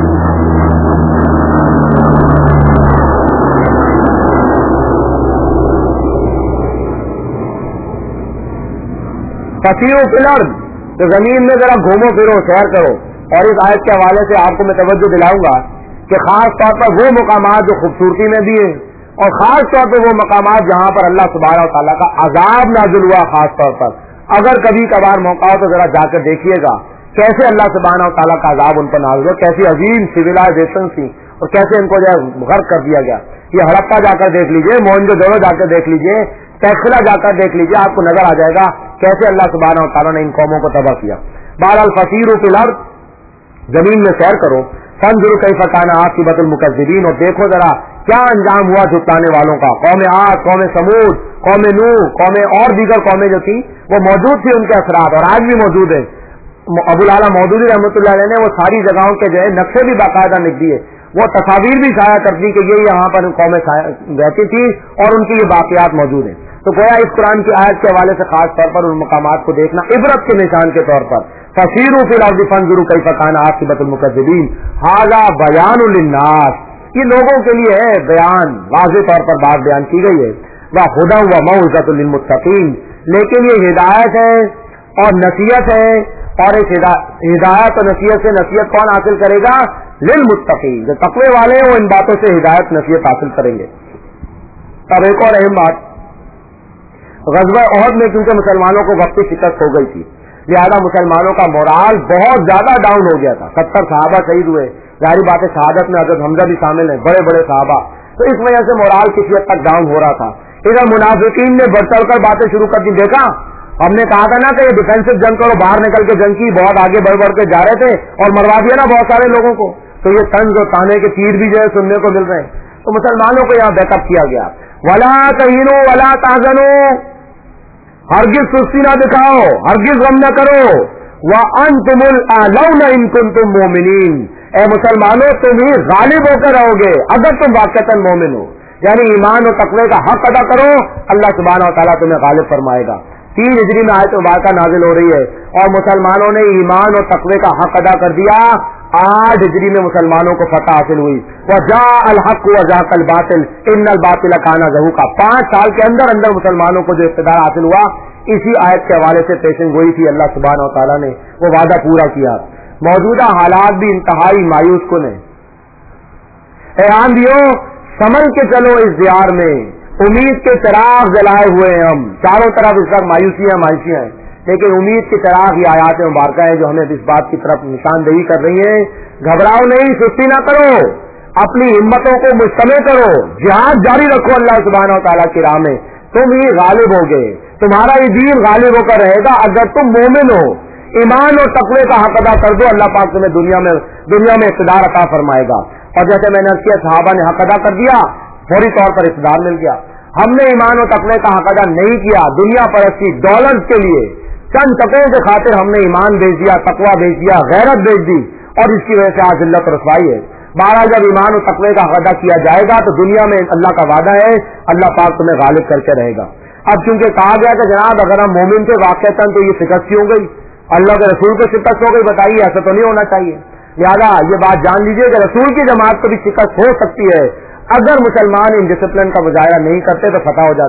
فسیروا فی الارض، تو زمین میں ذرا گھومو پھرو، سیر کرو۔ اور اس آیت کے حوالے سے آپ کو میں توجہ دلاؤں گا کہ خاص طور پر وہ مقامات جو خوبصورتی میں بھی ہیں، اور خاص طور پر وہ مقامات جہاں پر اللہ سبحانہ و تعالیٰ کا عذاب نازل ہوا، خاص طور پر اگر کبھی کبھار موقع ہو تو ذرا جا کر دیکھیے گا کیسے اللہ سبحانہ و تعالیٰ کا عذاب ان پر نازل ہوا، کیسی عظیم سویلائزیشن تھی اور کیسے ان کو جو ہے غرق کر دیا گیا۔ یہ ہڑپا جا کر دیکھ لیجیے، موہنجو دڑو جا کر دیکھ لیجیے، ٹیکسلا جا کر دیکھ لیجیے، آپ کو نظر آ جائے گا کیسے اللہ سبحانہ و تعالیٰ نے ان قوموں کو تباہ کیا۔ بہرحال فسیروا فی الارض، زمین میں سیر کرو، فانظروا کیف کان عاقبۃ المکذبین، اور دیکھو ذرا کیا انجام ہوا جھٹلانے والوں کا۔ قوم عاد، قوم سمود، قوم نوح، قوم اور دیگر قومیں جو تھی وہ موجود تھی، ان کے اثرات اور آج بھی موجود ہیں۔ ابو العالی مودودی رحمۃ اللہ علیہ نے وہ ساری جگہوں کے جو ہے نقشے بھی باقاعدہ لکھ دیے، وہ تصاویر بھی شائع کر دی کہ یہ یہاں پر قومیں رہتی تھی اور ان کی یہ واقعات موجود ہیں۔ تو گویا اس قرآن کی آیت کے حوالے سے خاص طور پر ان مقامات کو دیکھنا عبرت کے نشان کے طور پر، فسیروا فی الارض فانظروا کیف کان عاقبۃ المکذبین، ھذا بیان للناس، یہ لوگوں کے لیے ہے بیان، واضح طور پر بات بیان کی گئی ہے، وہدی وموعظۃ للمتقین، لیکن یہ ہدایت ہے اور نصیحت ہے، اور اس ہدایت اور نصیحت سے نصیحت کون حاصل کرے گا؟ للمتقین، جو تقوی والے ہیں وہ ان باتوں سے ہدایت نصیحت حاصل کریں گے۔ اب ایک اور اہم بات، غزوہ احد میں کیونکہ مسلمانوں کو وقتی شکست ہو گئی تھی، لہذا مسلمانوں کا مورال بہت زیادہ ڈاؤن ہو گیا تھا، ستر صحابہ شہید ہوئے، ظاہری بات ہے شہادت میں حضرت حمزہ بھی شامل ہیں، بڑے بڑے صحابہ، تو اس وجہ سے مورال کسی حد تک ڈاؤن ہو رہا تھا۔ ادھر منافقین نے بڑھ چڑھ کر باتیں شروع کر دی، دیکھا ہم نے کہا تھا نا کہ یہ ڈیفینسو جنگ کرو، باہر نکل کے جنگ کی، بہت آگے بڑھ بڑھ کے جا رہے تھے اور مروا دیا نا بہت سارے لوگوں کو، تو یہ طنز اور تانے کے تیر بھی جو ہے سننے کو مل رہے ہیں، تو مسلمانوں کو یہاں بیک اپ کیا گیا، ولا تہینوا ولا تحزنوا، ہرگز سستی نہ دکھاؤ، ہرگز غم نہ کرو، وانتم الاعلون ان کنتم مؤمنین، اے مسلمانوں تم ہی غالب ہو کر رہو گے اگر تم واقعتاً مومن ہو، یعنی ایمان اور تقوی کا حق ادا کرو، اللہ سبحانہ و تعالیٰ تمہیں غالب فرمائے گا۔ تین ہجری میں آیت مبارکہ نازل ہو رہی ہے اور مسلمانوں نے ایمان اور تقوی کا حق ادا کر دیا، آٹھ ہجری میں مسلمانوں کو فتح حاصل ہوئی، وجاء الحق وزهق الباطل ان الباطل کان زهوقا، پانچ سال کے اندر اندر مسلمانوں کو جو اقتدار حاصل ہوا، اسی آیت کے حوالے سے پیشن گوئی تھی اللہ سبحانہ و تعالیٰ نے، وہ وعدہ پورا کیا۔ موجودہ حالات بھی انتہائی مایوس کن ہیں، اے آندھیوں سمجھ کے چلو اس دیار میں، امید کے چراغ جلائے ہوئے ہیں ہم، چاروں طرف اس وقت مایوسیاں مایوسیاں ہیں، لیکن امید کے چراغ یہ آیات مبارکہ ہیں جو ہمیں اس بات کی طرف نشاندہی کر رہی ہیں، گھبراؤ نہیں، سستی نہ کرو، اپنی ہمتوں کو مجتمع کرو، جہاد جاری رکھو اللہ سبحانہ و تعالیٰ کی راہ میں، تم ہی غالب ہوگے، تمہارا یہ دین غالب ہو کر رہے گا اگر تم مومن ہو، ایمان اور تقوی کا حق ادا کر دو، اللہ پاک تمہیں دنیا میں دنیا میں اقتدار عطا فرمائے گا۔ اور جیسے میں نے عرض کیا صحابہ نے حق ادا کر دیا، فوری طور پر اقتدار مل گیا۔ ہم نے ایمان و تقوی کا حق ادا نہیں کیا، دنیا پرستی ڈالرز کے لیے چند ٹکوں کے خاطر ہم نے ایمان بیچ دیا، تقوی بیچ دیا، غیرت بیچ دی، اور اس کی وجہ سے آج ذلت و رسوائی ہے۔ بہرحال جب ایمان و تقوی کا حق ادا کیا جائے گا تو دنیا میں اللہ کا وعدہ ہے اللہ پاک تمہیں غالب کر کے رہے گا۔ اب چونکہ کہا گیا کہ جناب اگر ہم مومن تھے واقعتاً تو یہ شکست ہو گئی، اللہ کے رسول کو شکست ہو گئی، بتائیے ایسا تو نہیں ہونا چاہیے۔ لہٰذا یہ بات جان لیجیے کہ رسول کی جماعت کو بھی شکست ہو سکتی ہے، اگر مسلمان ان ڈسپلن کا مظاہرہ نہیں کرتے تو فتح ہو جاتی،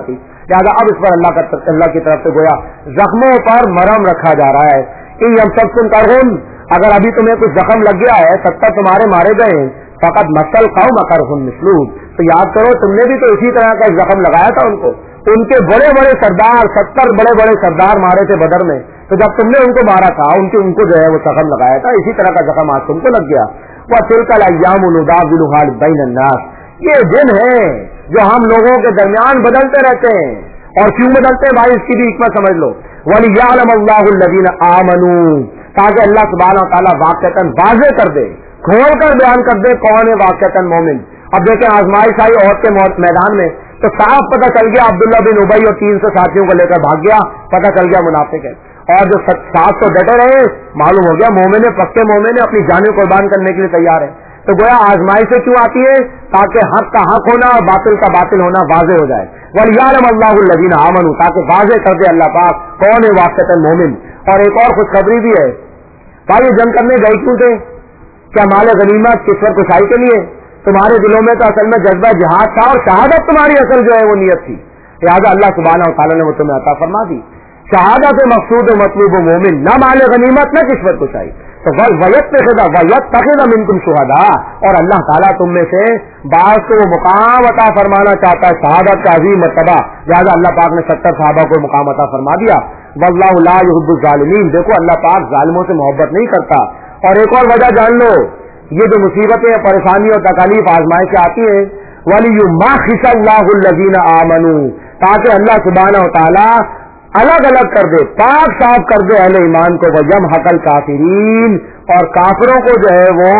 لہٰذا اب اس پر اللہ کا اللہ کی طرف سے گویا زخموں پر مرہم رکھا جا رہا ہے. ان ہم سب سن کر اگر ابھی تمہیں کچھ زخم لگ گیا ہے، ستر تمہارے مارے گئے ہیں، فقط مسل قوم اکرہم مثلوہ، تو یاد کرو تم نے بھی تو اسی طرح کا زخم لگایا تھا ان کو. ان کے بڑے بڑے سردار ستر بڑے بڑے سردار مارے تھے بدر میں، تو جب تم نے ان کو مارا تھا ان کے ان کو جو ہے وہ زخم لگایا تھا، اسی طرح کا زخم آج تم کو لگ گیا. وَتِلْكَ الْأَيَّامُ نُدَاوِلُهَا بَيْنَ النَّاسِ، یہ دن ہے جو ہم لوگوں کے درمیان بدلتے رہتے ہیں. اور کیوں بدلتے ہیں بھائی، اس کی بھی حکمت سمجھ لو. وَلِيَعْلَمَ اللَّهُ الَّذِينَ آمَنُوا، تاکہ اللہ سبحانہ و تعالیٰ واقعتاً واضح کر دے، کھول کر بیان کر دے کون ہے واقعتاً مومن. اب دیکھیں آزمائش آئی عہد کے میدان میں تو صاف پتہ چل گیا عبداللہ بن ابی اور تین سو ساتھیوں کو لے کر بھاگ گیا، پتہ چل گیا منافق ہے. اور جو سات سو ڈٹے رہے معلوم ہو گیا مومن پکے مومن اپنی جانیں قربان کرنے کے لیے تیار ہے. تو گویا آزمائش سے کیوں آتی ہے؟ تاکہ حق کا حق ہونا اور باطل کا باطل ہونا واضح ہو جائے. وَلِيَعْلَمَ اللَّهُ الَّذِينَ آمَنُوا، تاکہ واضح کر دے اللہ پاک کون ہے واقعتاً مومن. اور ایک اور خوشخبری بھی ہے، بھائی جنگ کرنے گئے کیوں تھے؟ کیا مال غنیمت کشور کشائی کے لیے؟ تمہارے دلوں میں تو اصل میں جذبہ جہاد تھا اور شہادت تمہاری اصل جو ہے وہ نیت تھی، لہٰذا اللہ سبحانہ و تعالیٰ نے وہ تمہیں عطا فرما دی. شہادت مقصود و مطلوب و مومن، نہ مال غنیمت نہ کشور کشائی. تو ویت تخذ ویت تخذ منکم شہداء، اور اللہ تعالیٰ تم میں سے بعض کو وہ مقام عطا فرمانا چاہتا ہے شہادت کا عظیم مرتبہ، لہٰذا اللہ پاک نے ستر صحابہ کو مقام عطا فرما دیا. واللہ لا یحب الظالمین، دیکھو اللہ پاک ظالموں سے محبت نہیں کرتا. اور ایک اور وجہ جان لو، یہ جو مصیبتیں پریشانی اور تکالیف آزمائش سے آتی ہیں، وَلِيُمَحِّصَ اللَّهُ الَّذِينَ آمَنُوا، تاکہ اللہ سبحانہ و تعالیٰ الگ الگ کر دے، پاک صاف کر دے اہل ایمان کو، وَيَمْحَقَ الْكَافِرِينَ، اور کافروں کو جو ہے وہ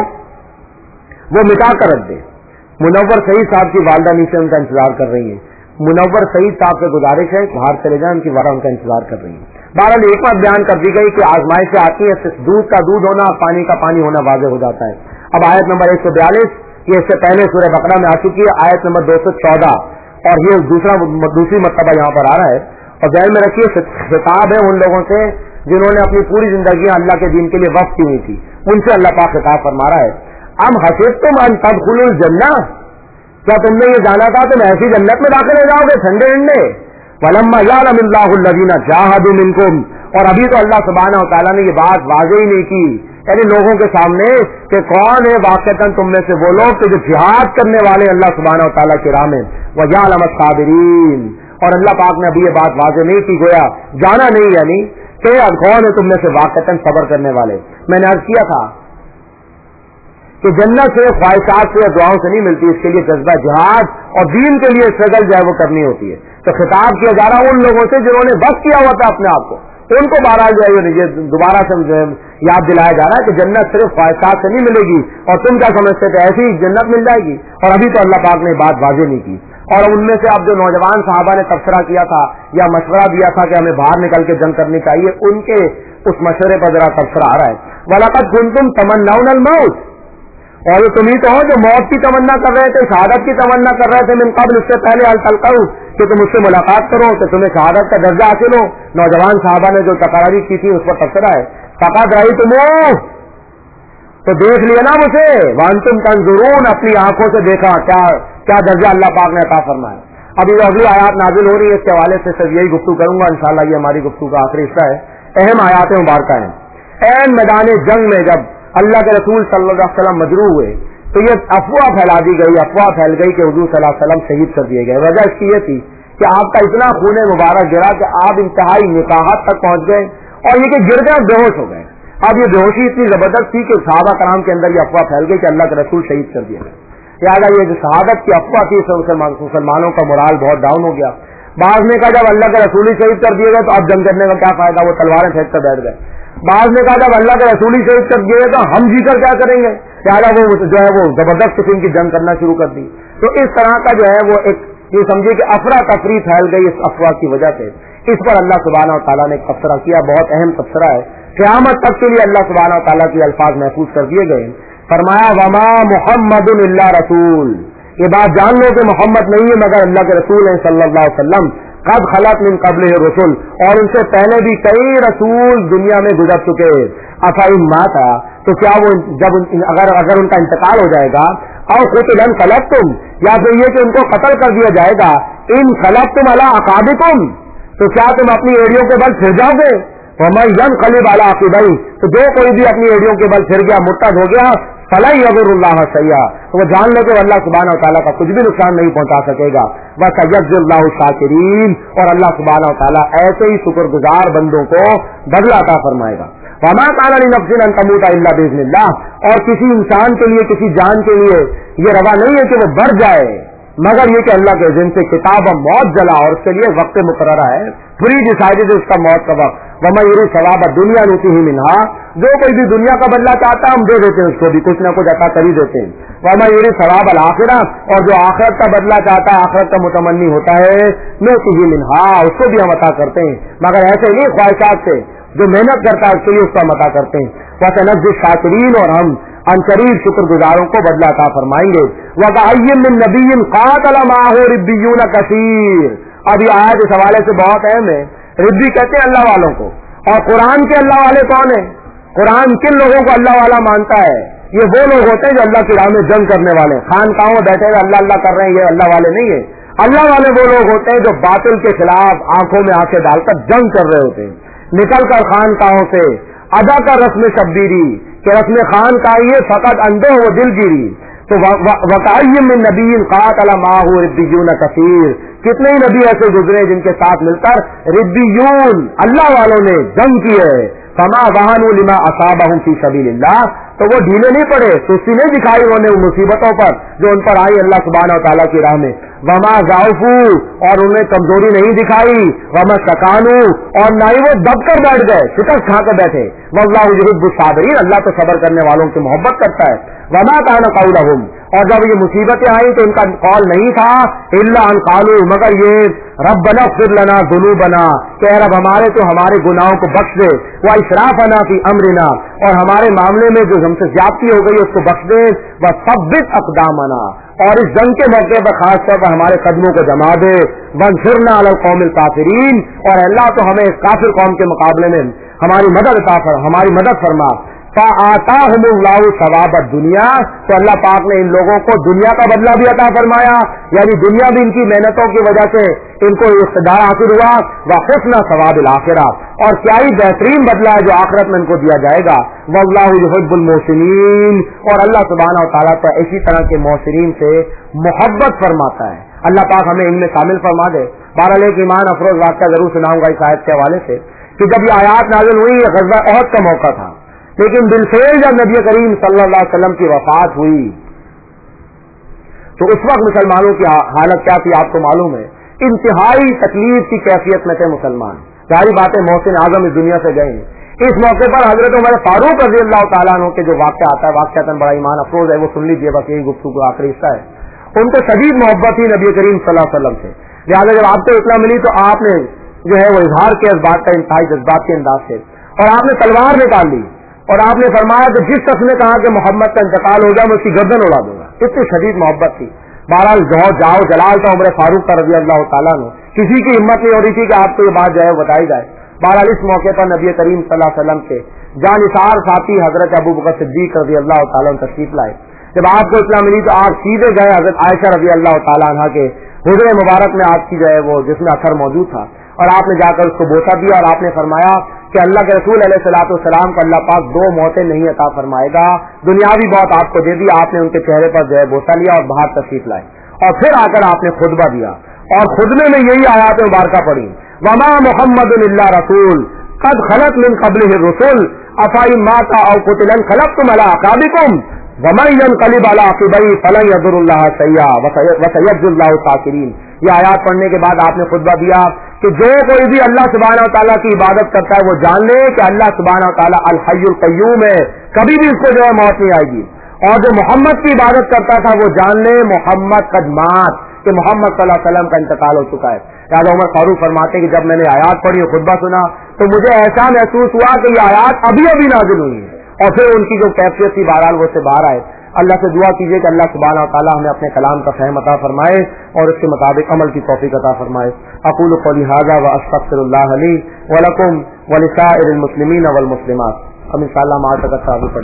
وہ مٹا کر رکھ دے. منور سعید صاحب کی والدہ نیچے ان کا انتظار کر رہی ہیں. منور سعید صاحب سے گزارش ہے باہر چلے جائیں، ان کی والدہ ان کا انتظار کر رہی ہیں. بہرحال ایک بات بیان کر دی گئی کہ آزمائش سے آتی ہے، صرف دودھ کا دودھ ہونا اور پانی کا پانی ہونا واضح ہو جاتا ہے. اب آیت نمبر ایک سو بیالیس، یہ اس سے پہلے سورہ بقرہ میں آ چکی ہے، آیت نمبر دو سو چودہ، اور یہ دوسرا دوسری مرتبہ یہاں پر آ رہا ہے. اور ذہن میں رکھیے خطاب ہے ان لوگوں سے جنہوں نے اپنی پوری زندگی اللہ کے دین کے لیے وقف کی ہوئی تھی، ان سے اللہ پاک خطاب فرما رہا ہے. ام حسبتم ان تدخلوا الجنہ، کیا تم نے یہ جانا تھا تم ایسی جنت میں داخل ہو جاؤ گے ٹھنڈے ٹھنڈے؟ وَلَمَّا يَعْلَمِ اللَّهُ الَّذِينَ جَاهَدُوا مِنكُمْ، اور ابھی تو اللہ سبحانہ و تعالیٰ نے یہ بات واضح ہی نہیں کی یعنی لوگوں کے سامنے کہ کون ہے واقعتاً تم میں سے وہ لوگ کہ جو جہاد کرنے والے اللہ سبحانہ و تعالیٰ کے راہ میں، وَيَعْلَمَ الصَّابِرِينَ، اور اللہ پاک نے ابھی یہ بات واضح نہیں کی، گویا جانا نہیں یعنی کہ کون ہے تم میں سے واقعتاً صبر کرنے والے. میں نے عرض کیا تھا کہ جنت سے خواہشات سے دعاؤں سے نہیں ملتی، اس کے لیے جذبہ جہاد اور دین کے لیے اسٹرگل جو ہے وہ کرنی ہوتی ہے. تو خطاب کیا جا رہا ان لوگوں سے جنہوں نے وقت کیا ہوا تھا اپنے آپ کو، ان کو بہرحال جو ہے یہ دوبارہ سے یاد دلایا جا رہا ہے کہ جنت صرف خواہشات سے نہیں ملے گی، اور تم کیا سمجھتے تھے ایسی ہی جنت مل جائے گی، اور ابھی تو اللہ پاک نے بات واضح نہیں کی. اور ان میں سے اب جو نوجوان صحابہ نے تبصرہ کیا تھا یا مشورہ دیا تھا کہ ہمیں باہر نکل کے جنگ کرنی چاہیے، ان کے اس مشورے پر ذرا تبصرہ آ رہا ہے. وَلَقَدْ كُنْتُمْ تَمَنَّوْنَ الْمَوْتَ، اور یہ تم ہی تو ہو جو موت کی تمنا کر رہے تھے، شہادت کی تمنا کر رہے تھے، من قبل، اس سے پہلے حل تلقوا، کہ تم مجھ سے ملاقات کرو کہ تمہیں شہادت کا درجہ حاصل ہو. نوجوان صحابہ نے جو تقراری کی تھی اس پر تبصرہ ہے. فقط رأیتموہ، تو دیکھ لیا نا مجھے، وانتم تنظرون، اپنی آنکھوں سے دیکھا کیا کیا درجہ اللہ پاک نے عطا فرمایا. ابھی جو اگلی آیات نازل ہو رہی ہے اس کے حوالے سے صرف یہی گفتگو کروں گا انشاءاللہ، یہ ہماری گفتگو کا آخری حصہ ہے. اہم آیات مبارکہ ہیں. عین میدان جنگ میں جب اللہ کے رسول صلی اللہ علیہ وسلم مجروح ہوئے تو یہ افواہ پھیلا دی گئی، افواہ پھیل گئی کہ حضور صلی اللہ علیہ وسلم شہید کر دیے گئے. وجہ اس کی یہ تھی کہ آپ کا اتنا خون مبارک گرا کہ آپ انتہائی نکاحت تک پہنچ گئے، اور یہ کہ گر گئے بے ہوش ہو گئے. اب یہ بے ہوشی اتنی زبردست تھی کہ صحابہ کرام کے اندر یہ افواہ پھیل گئی کہ اللہ کے رسول شہید کر دیے گئے. لہٰذا یہ جو شہادت کی افواہ تھی اس سے مسلمانوں کا مورال بہت ڈاؤن ہو گیا. بعض نے کہا جب اللہ کے رسول ہی شہید کر دیے گئے تو اب جنگ کرنے کا کیا فائدہ، وہ تلواریں پھینک کر بیٹھ گئے. بعض نے کہا جب اللہ کے رسول ہی شہید کر دیے گئے تو ہم جی کر کیا کریں گے، لہٰذا وہ جو ہے وہ زبردست قسم کی جنگ کرنا شروع کر دی. تو اس طرح کا جو ہے وہ ایک یہ سمجھے کہ افراتفری پھیل گئی اس افواہ کی وجہ سے. اس پر اللہ سبحانہ و تعالیٰ نے ایک تبصرہ کیا، بہت اہم تبصرہ ہے، قیامت تک کے لیے اللہ سبحانہ و تعالیٰ کے الفاظ محفوظ کر دیے گئے. فرمایا وما محمد الا رسول، یہ بات جان لو کہ محمد نہیں ہے مگر اللہ کے رسول ہیں صلی اللہ علیہ وسلم. قد خلت من قبلہ الرسل، اور ان سے پہلے بھی کئی رسول دنیا میں گزر چکے. افئن مات، تو کیا وہ جب اگر اگر ان کا انتقال ہو جائے گا، اور قتل انقلبتم، یا پھر یہ کہ ان کو قتل کر دیا جائے گا، इन खलबतुम अला अकाबिकुम, तो क्या तुम अपनी एड़ियों के बल फिर जाओगे? वमन यनक़लिब अला अक़िबैहि, तो जो कोई भी अपनी एड़ियों के बल फिर गया, मुर्तद हो गया, फला यज़ुरुल्लाह शैआ, तो वो जान लो कि अल्लाह सुब्हानहू व तआला का कुछ भी नुकसान नहीं पहुंचा सकेगा। व सयज्ज़िल्लाहु शाकिरीन, और अल्लाह सुब्हानहू व तआला ऐसे ही शुक्रगुजार बंदों को बदला अता फरमाएगा। वमा काना लिनफ्सिन अन तमूता इल्ला बिइज़्निल्लाह, और किसी इंसान के लिए, किसी जान के लिए ये रवा नहीं है कि वो बढ़ जाए, मगर ये कि अल्लाह के इज़्न से किताब मौत जला, और उसके लिए वक्त मुकर्ररा है, प्री डिसाइडेड है उसका मौत का वक्त। वमा युरी सवाब दुनिया नुतीही मिन्हा, जो कोई भी दुनिया का बदला चाहता है हम दे देते हैं, उसको भी कुछ ना कुछ अता कर ही देते हैं। वमा युरी सवाब अल आखिरा, और जो आखिरत का बदला चाहता है, आखिरत का मुतमन्नी होता है, नुतीही मिन्हा, उसको भी हम अता करते हैं, मगर ऐसे नहीं ख्वाहिशात से, जो मेहनत करता है उसके लिए उसको हम अता करते हैं। वसनज़्ज़ि शाकिरीन, और हम अनकरीब शुक्रगुजारों को बदला अता फरमाएंगे। वकअय्यिम मिन नबिय्यिन क़ातल मअहू रिब्बियून कसीर, अब ये आयत इस हवाले से बहुत अहम है। रिब्बी कहते हैं अल्लाह वालों को, और कुरान के अल्लाह वाले कौन है? कुरान किन लोगों को अल्लाह वाला मानता है? ये वो लोग होते हैं जो अल्लाह की राह में जंग करने वाले, खानकाहों में बैठे हुए अल्लाह अल्लाह कर रहे हैं, ये अल्लाह वाले नहीं है। अल्लाह वाले वो लोग होते हैं जो बातिल के खिलाफ आंखों में आंखें डालकर जंग कर रहे होते हैं, निकल कर खानकाहों से अदा कर रस्म शब्बीरी, कि रस्म खान का ये फकत अंधे हो दिलगिरी। तो वकअय्यिम मिन नबिय्यिन क़ातल मअहू रिब्बियून कसीर, कितने ही नबी ऐसे गुजरे जिनके साथ मिलकर रिब्बियून अल्लाह वालों ने जंग की है। फमा वहानु लिमा असाबहुम फी सबीलिल्लाह, तो वो ढीले नहीं पड़े, सुस्ती नहीं दिखाई उन्होंने उन मुसीबतों पर जो उन पर आई अल्लाह सुब्हानहू व तआला की राह में। वमा ज़ाउफू, और उन्हें कमजोरी नहीं दिखाई। वमा सकानू, और ना ही वो दबकर बैठ गए, शिकस्त खा कर बैठे। वल्लाहु युहिब्बुस साबिरीन, अल्लाह तो सब्र करने वालों की मोहब्बत करता है। वमा काना क़ौलहुम, और जब ये मुसीबतें आई तो इनका कौल नहीं था इल्ला अन क़ालू, मगर ये रब्बना इग़फिर लना ज़ुनूबना, कि रब हमारे तो हमारे गुनाहों को बख्श दे, व इसराफना फी अमरिना, और हमारे मामले में जो हमसे ज्यादती हो गई उसको बख्श दे, व सब्बित अक़दामना, और इस जंग के मौके पर खास तौर पर हमारे कदमों को जमा दे। वंसुरना अलल कौमिल काफिरीन, और अल्लाह तो हमें इस काफिर कौम के मुकाबले में हमारी मदद अता फरमा, हमारी मदद फरमा। फ़आताहुमुल्लाहु सवाब दुनिया, तो अल्लाह पाक ने इन लोगों को दुनिया का बदला भी अता फरमाया, यानी दुनिया भी इनकी मेहनतों की वजह से इनको इक़्तिदार हासिल हुआ। व हुस्न सवाबिल आखिरा, और क्या ही बेहतरीन बदला है जो आखिरत में इनको दिया जाएगा। वल्लाहु युहिब्बुल मोहसिनीन, और अल्लाह सुब्हानहू व तआला तो इसी तरह के मोहसिनीन से मोहब्बत फरमाता है। अल्लाह पाक हमें इनमें शामिल फरमा दे। बहरहाल एक ईमान अफरोज वाक़या जरूर सुनाऊंगा इस आयत के हवाले से, कि जब ये आयत नाज़िल हुई, ग़ज़वा उहद का मौका था, लेकिन बिलखेर जब नबी करीम सल्लल्लाहु अलैहि वसल्लम की वफात हुई तो उस वक्त मुसलमानों की हालत क्या थी आपको मालूम है। इंतहाई तकलीफ की कैफियत में थे मुसलमान। सारी बातें मोहसिन आजम इस दुनिया से गए। इस मौके पर हजरत उमर फारूक रज़ी अल्लाह तआला अन्हु के जो वाक़या आता है, वाक़यातन बड़ा ईमान अफरोज है, वो सुन लीजिए, बस यही गुफ्तगू का आखिरी हिस्सा है। उनको शदीद मोहब्बत थी नबी करीम सल्लल्लाहु अलैहि वसल्लम से, लिहाजा जब आपको इतना मिली तो आपने जो है वो इजहार किया इस बात का इंतहाई जज्बात के अंदाज से, और आपने तलवार निकाल ली, और आपने फरमाया कि जिस शख्स ने कहा कि मोहम्मद का इंतकाल हो गया मैं उसकी गर्दन उड़ा दूंगा। इतनी शदीद मोहब्बत थी। बहरहाल जाओ जाओ जलाल था उमर फारूक का रज़ी अल्लाह तआला अन्हु, किसी की हिम्मत नहीं हो रही थी कि आपको ये बात जो है बताई जाए। बहरहाल इस मौके पर नबी करीम सल्लल्लाहु अलैहि वसल्लम के जानिसार साथी हजरत अबू बकर सिद्दीक रज़ी अल्लाह तआला अन्हु तशरीफ लाए। जब आपको इतना मिली तो आप सीधे गए हजरत आयशा रज़ी अल्लाह तआला अन्हा के हुजरे मुबारक में, आपकी जो है वो जिसमें अथर मौजूद था, और आपने जाकर उसको बोसा दिया, और आपने फरमाया कि अल्लाह के रसूल अलैहिस्सलातु वस्सलाम को अल्लाह पाक दो मौतें नहीं अता फरमाएगा, दुनियावी मौत आपको दे दी। आपने उनके चेहरे पर जो है बोसा लिया और बाहर तशरीफ लाए, और फिर आकर आपने खुतबा दिया, और खुतबे में यही आयत मुबारका पढ़ी, वमा मुहम्मदुन इल्ला रसूल कद खलत मिन क़ब्लिहि रुसूल अफ़इन माता औ क़ुतिला ख़लक़्तुम अला अक़ाबिकुम वमन यनक़लिब अला अक़िबैहि फ़लन यज़ुरुल्लाह शैआ व सयज्ज़िल्लाहु शाकिरीन। ये आयत पढ़ने के बाद आपने खुतबा दिया कि जो कोई भी अल्लाह सुब्हानहू व तआला की इबादत करता है वो जान ले कि अल्लाह सुब्हानहू व तआला अल हय्युल क़य्यूम है, कभी भी उसको जो है मौत नहीं आएगी। और जो मोहम्मद की इबादत करता था वो जान ले मोहम्मद कद मात, कि मोहम्मद सल्लल्लाहु अलैहि वसल्लम का इंतकाल हो चुका है। राजा उमर फारूक फरमाते कि जब मैंने आयत पढ़ी और खुतबा सुना तो मुझे ऐसा महसूस हुआ कि ये आयत अभी अभी नाज़िल हुई है, और फिर उनकी जो कैफियत थी बहरहाल वो से बाहर आए। अल्लाह से दुआ कीजिए कि अल्लाह सुब्हानहू व तआला हमें अपने कलाम का फहम अता फरमाए और उसके मुताबिक अमल की तौफीक अता फरमाए। अक़ूलु क़ौली हाज़ा व अस्तग़फ़िरुल्लाह ली व लकुम व लिसाइरिल मुस्लिमीन वल मुस्लिमात। अब इंशाअल्लाह हम आज तक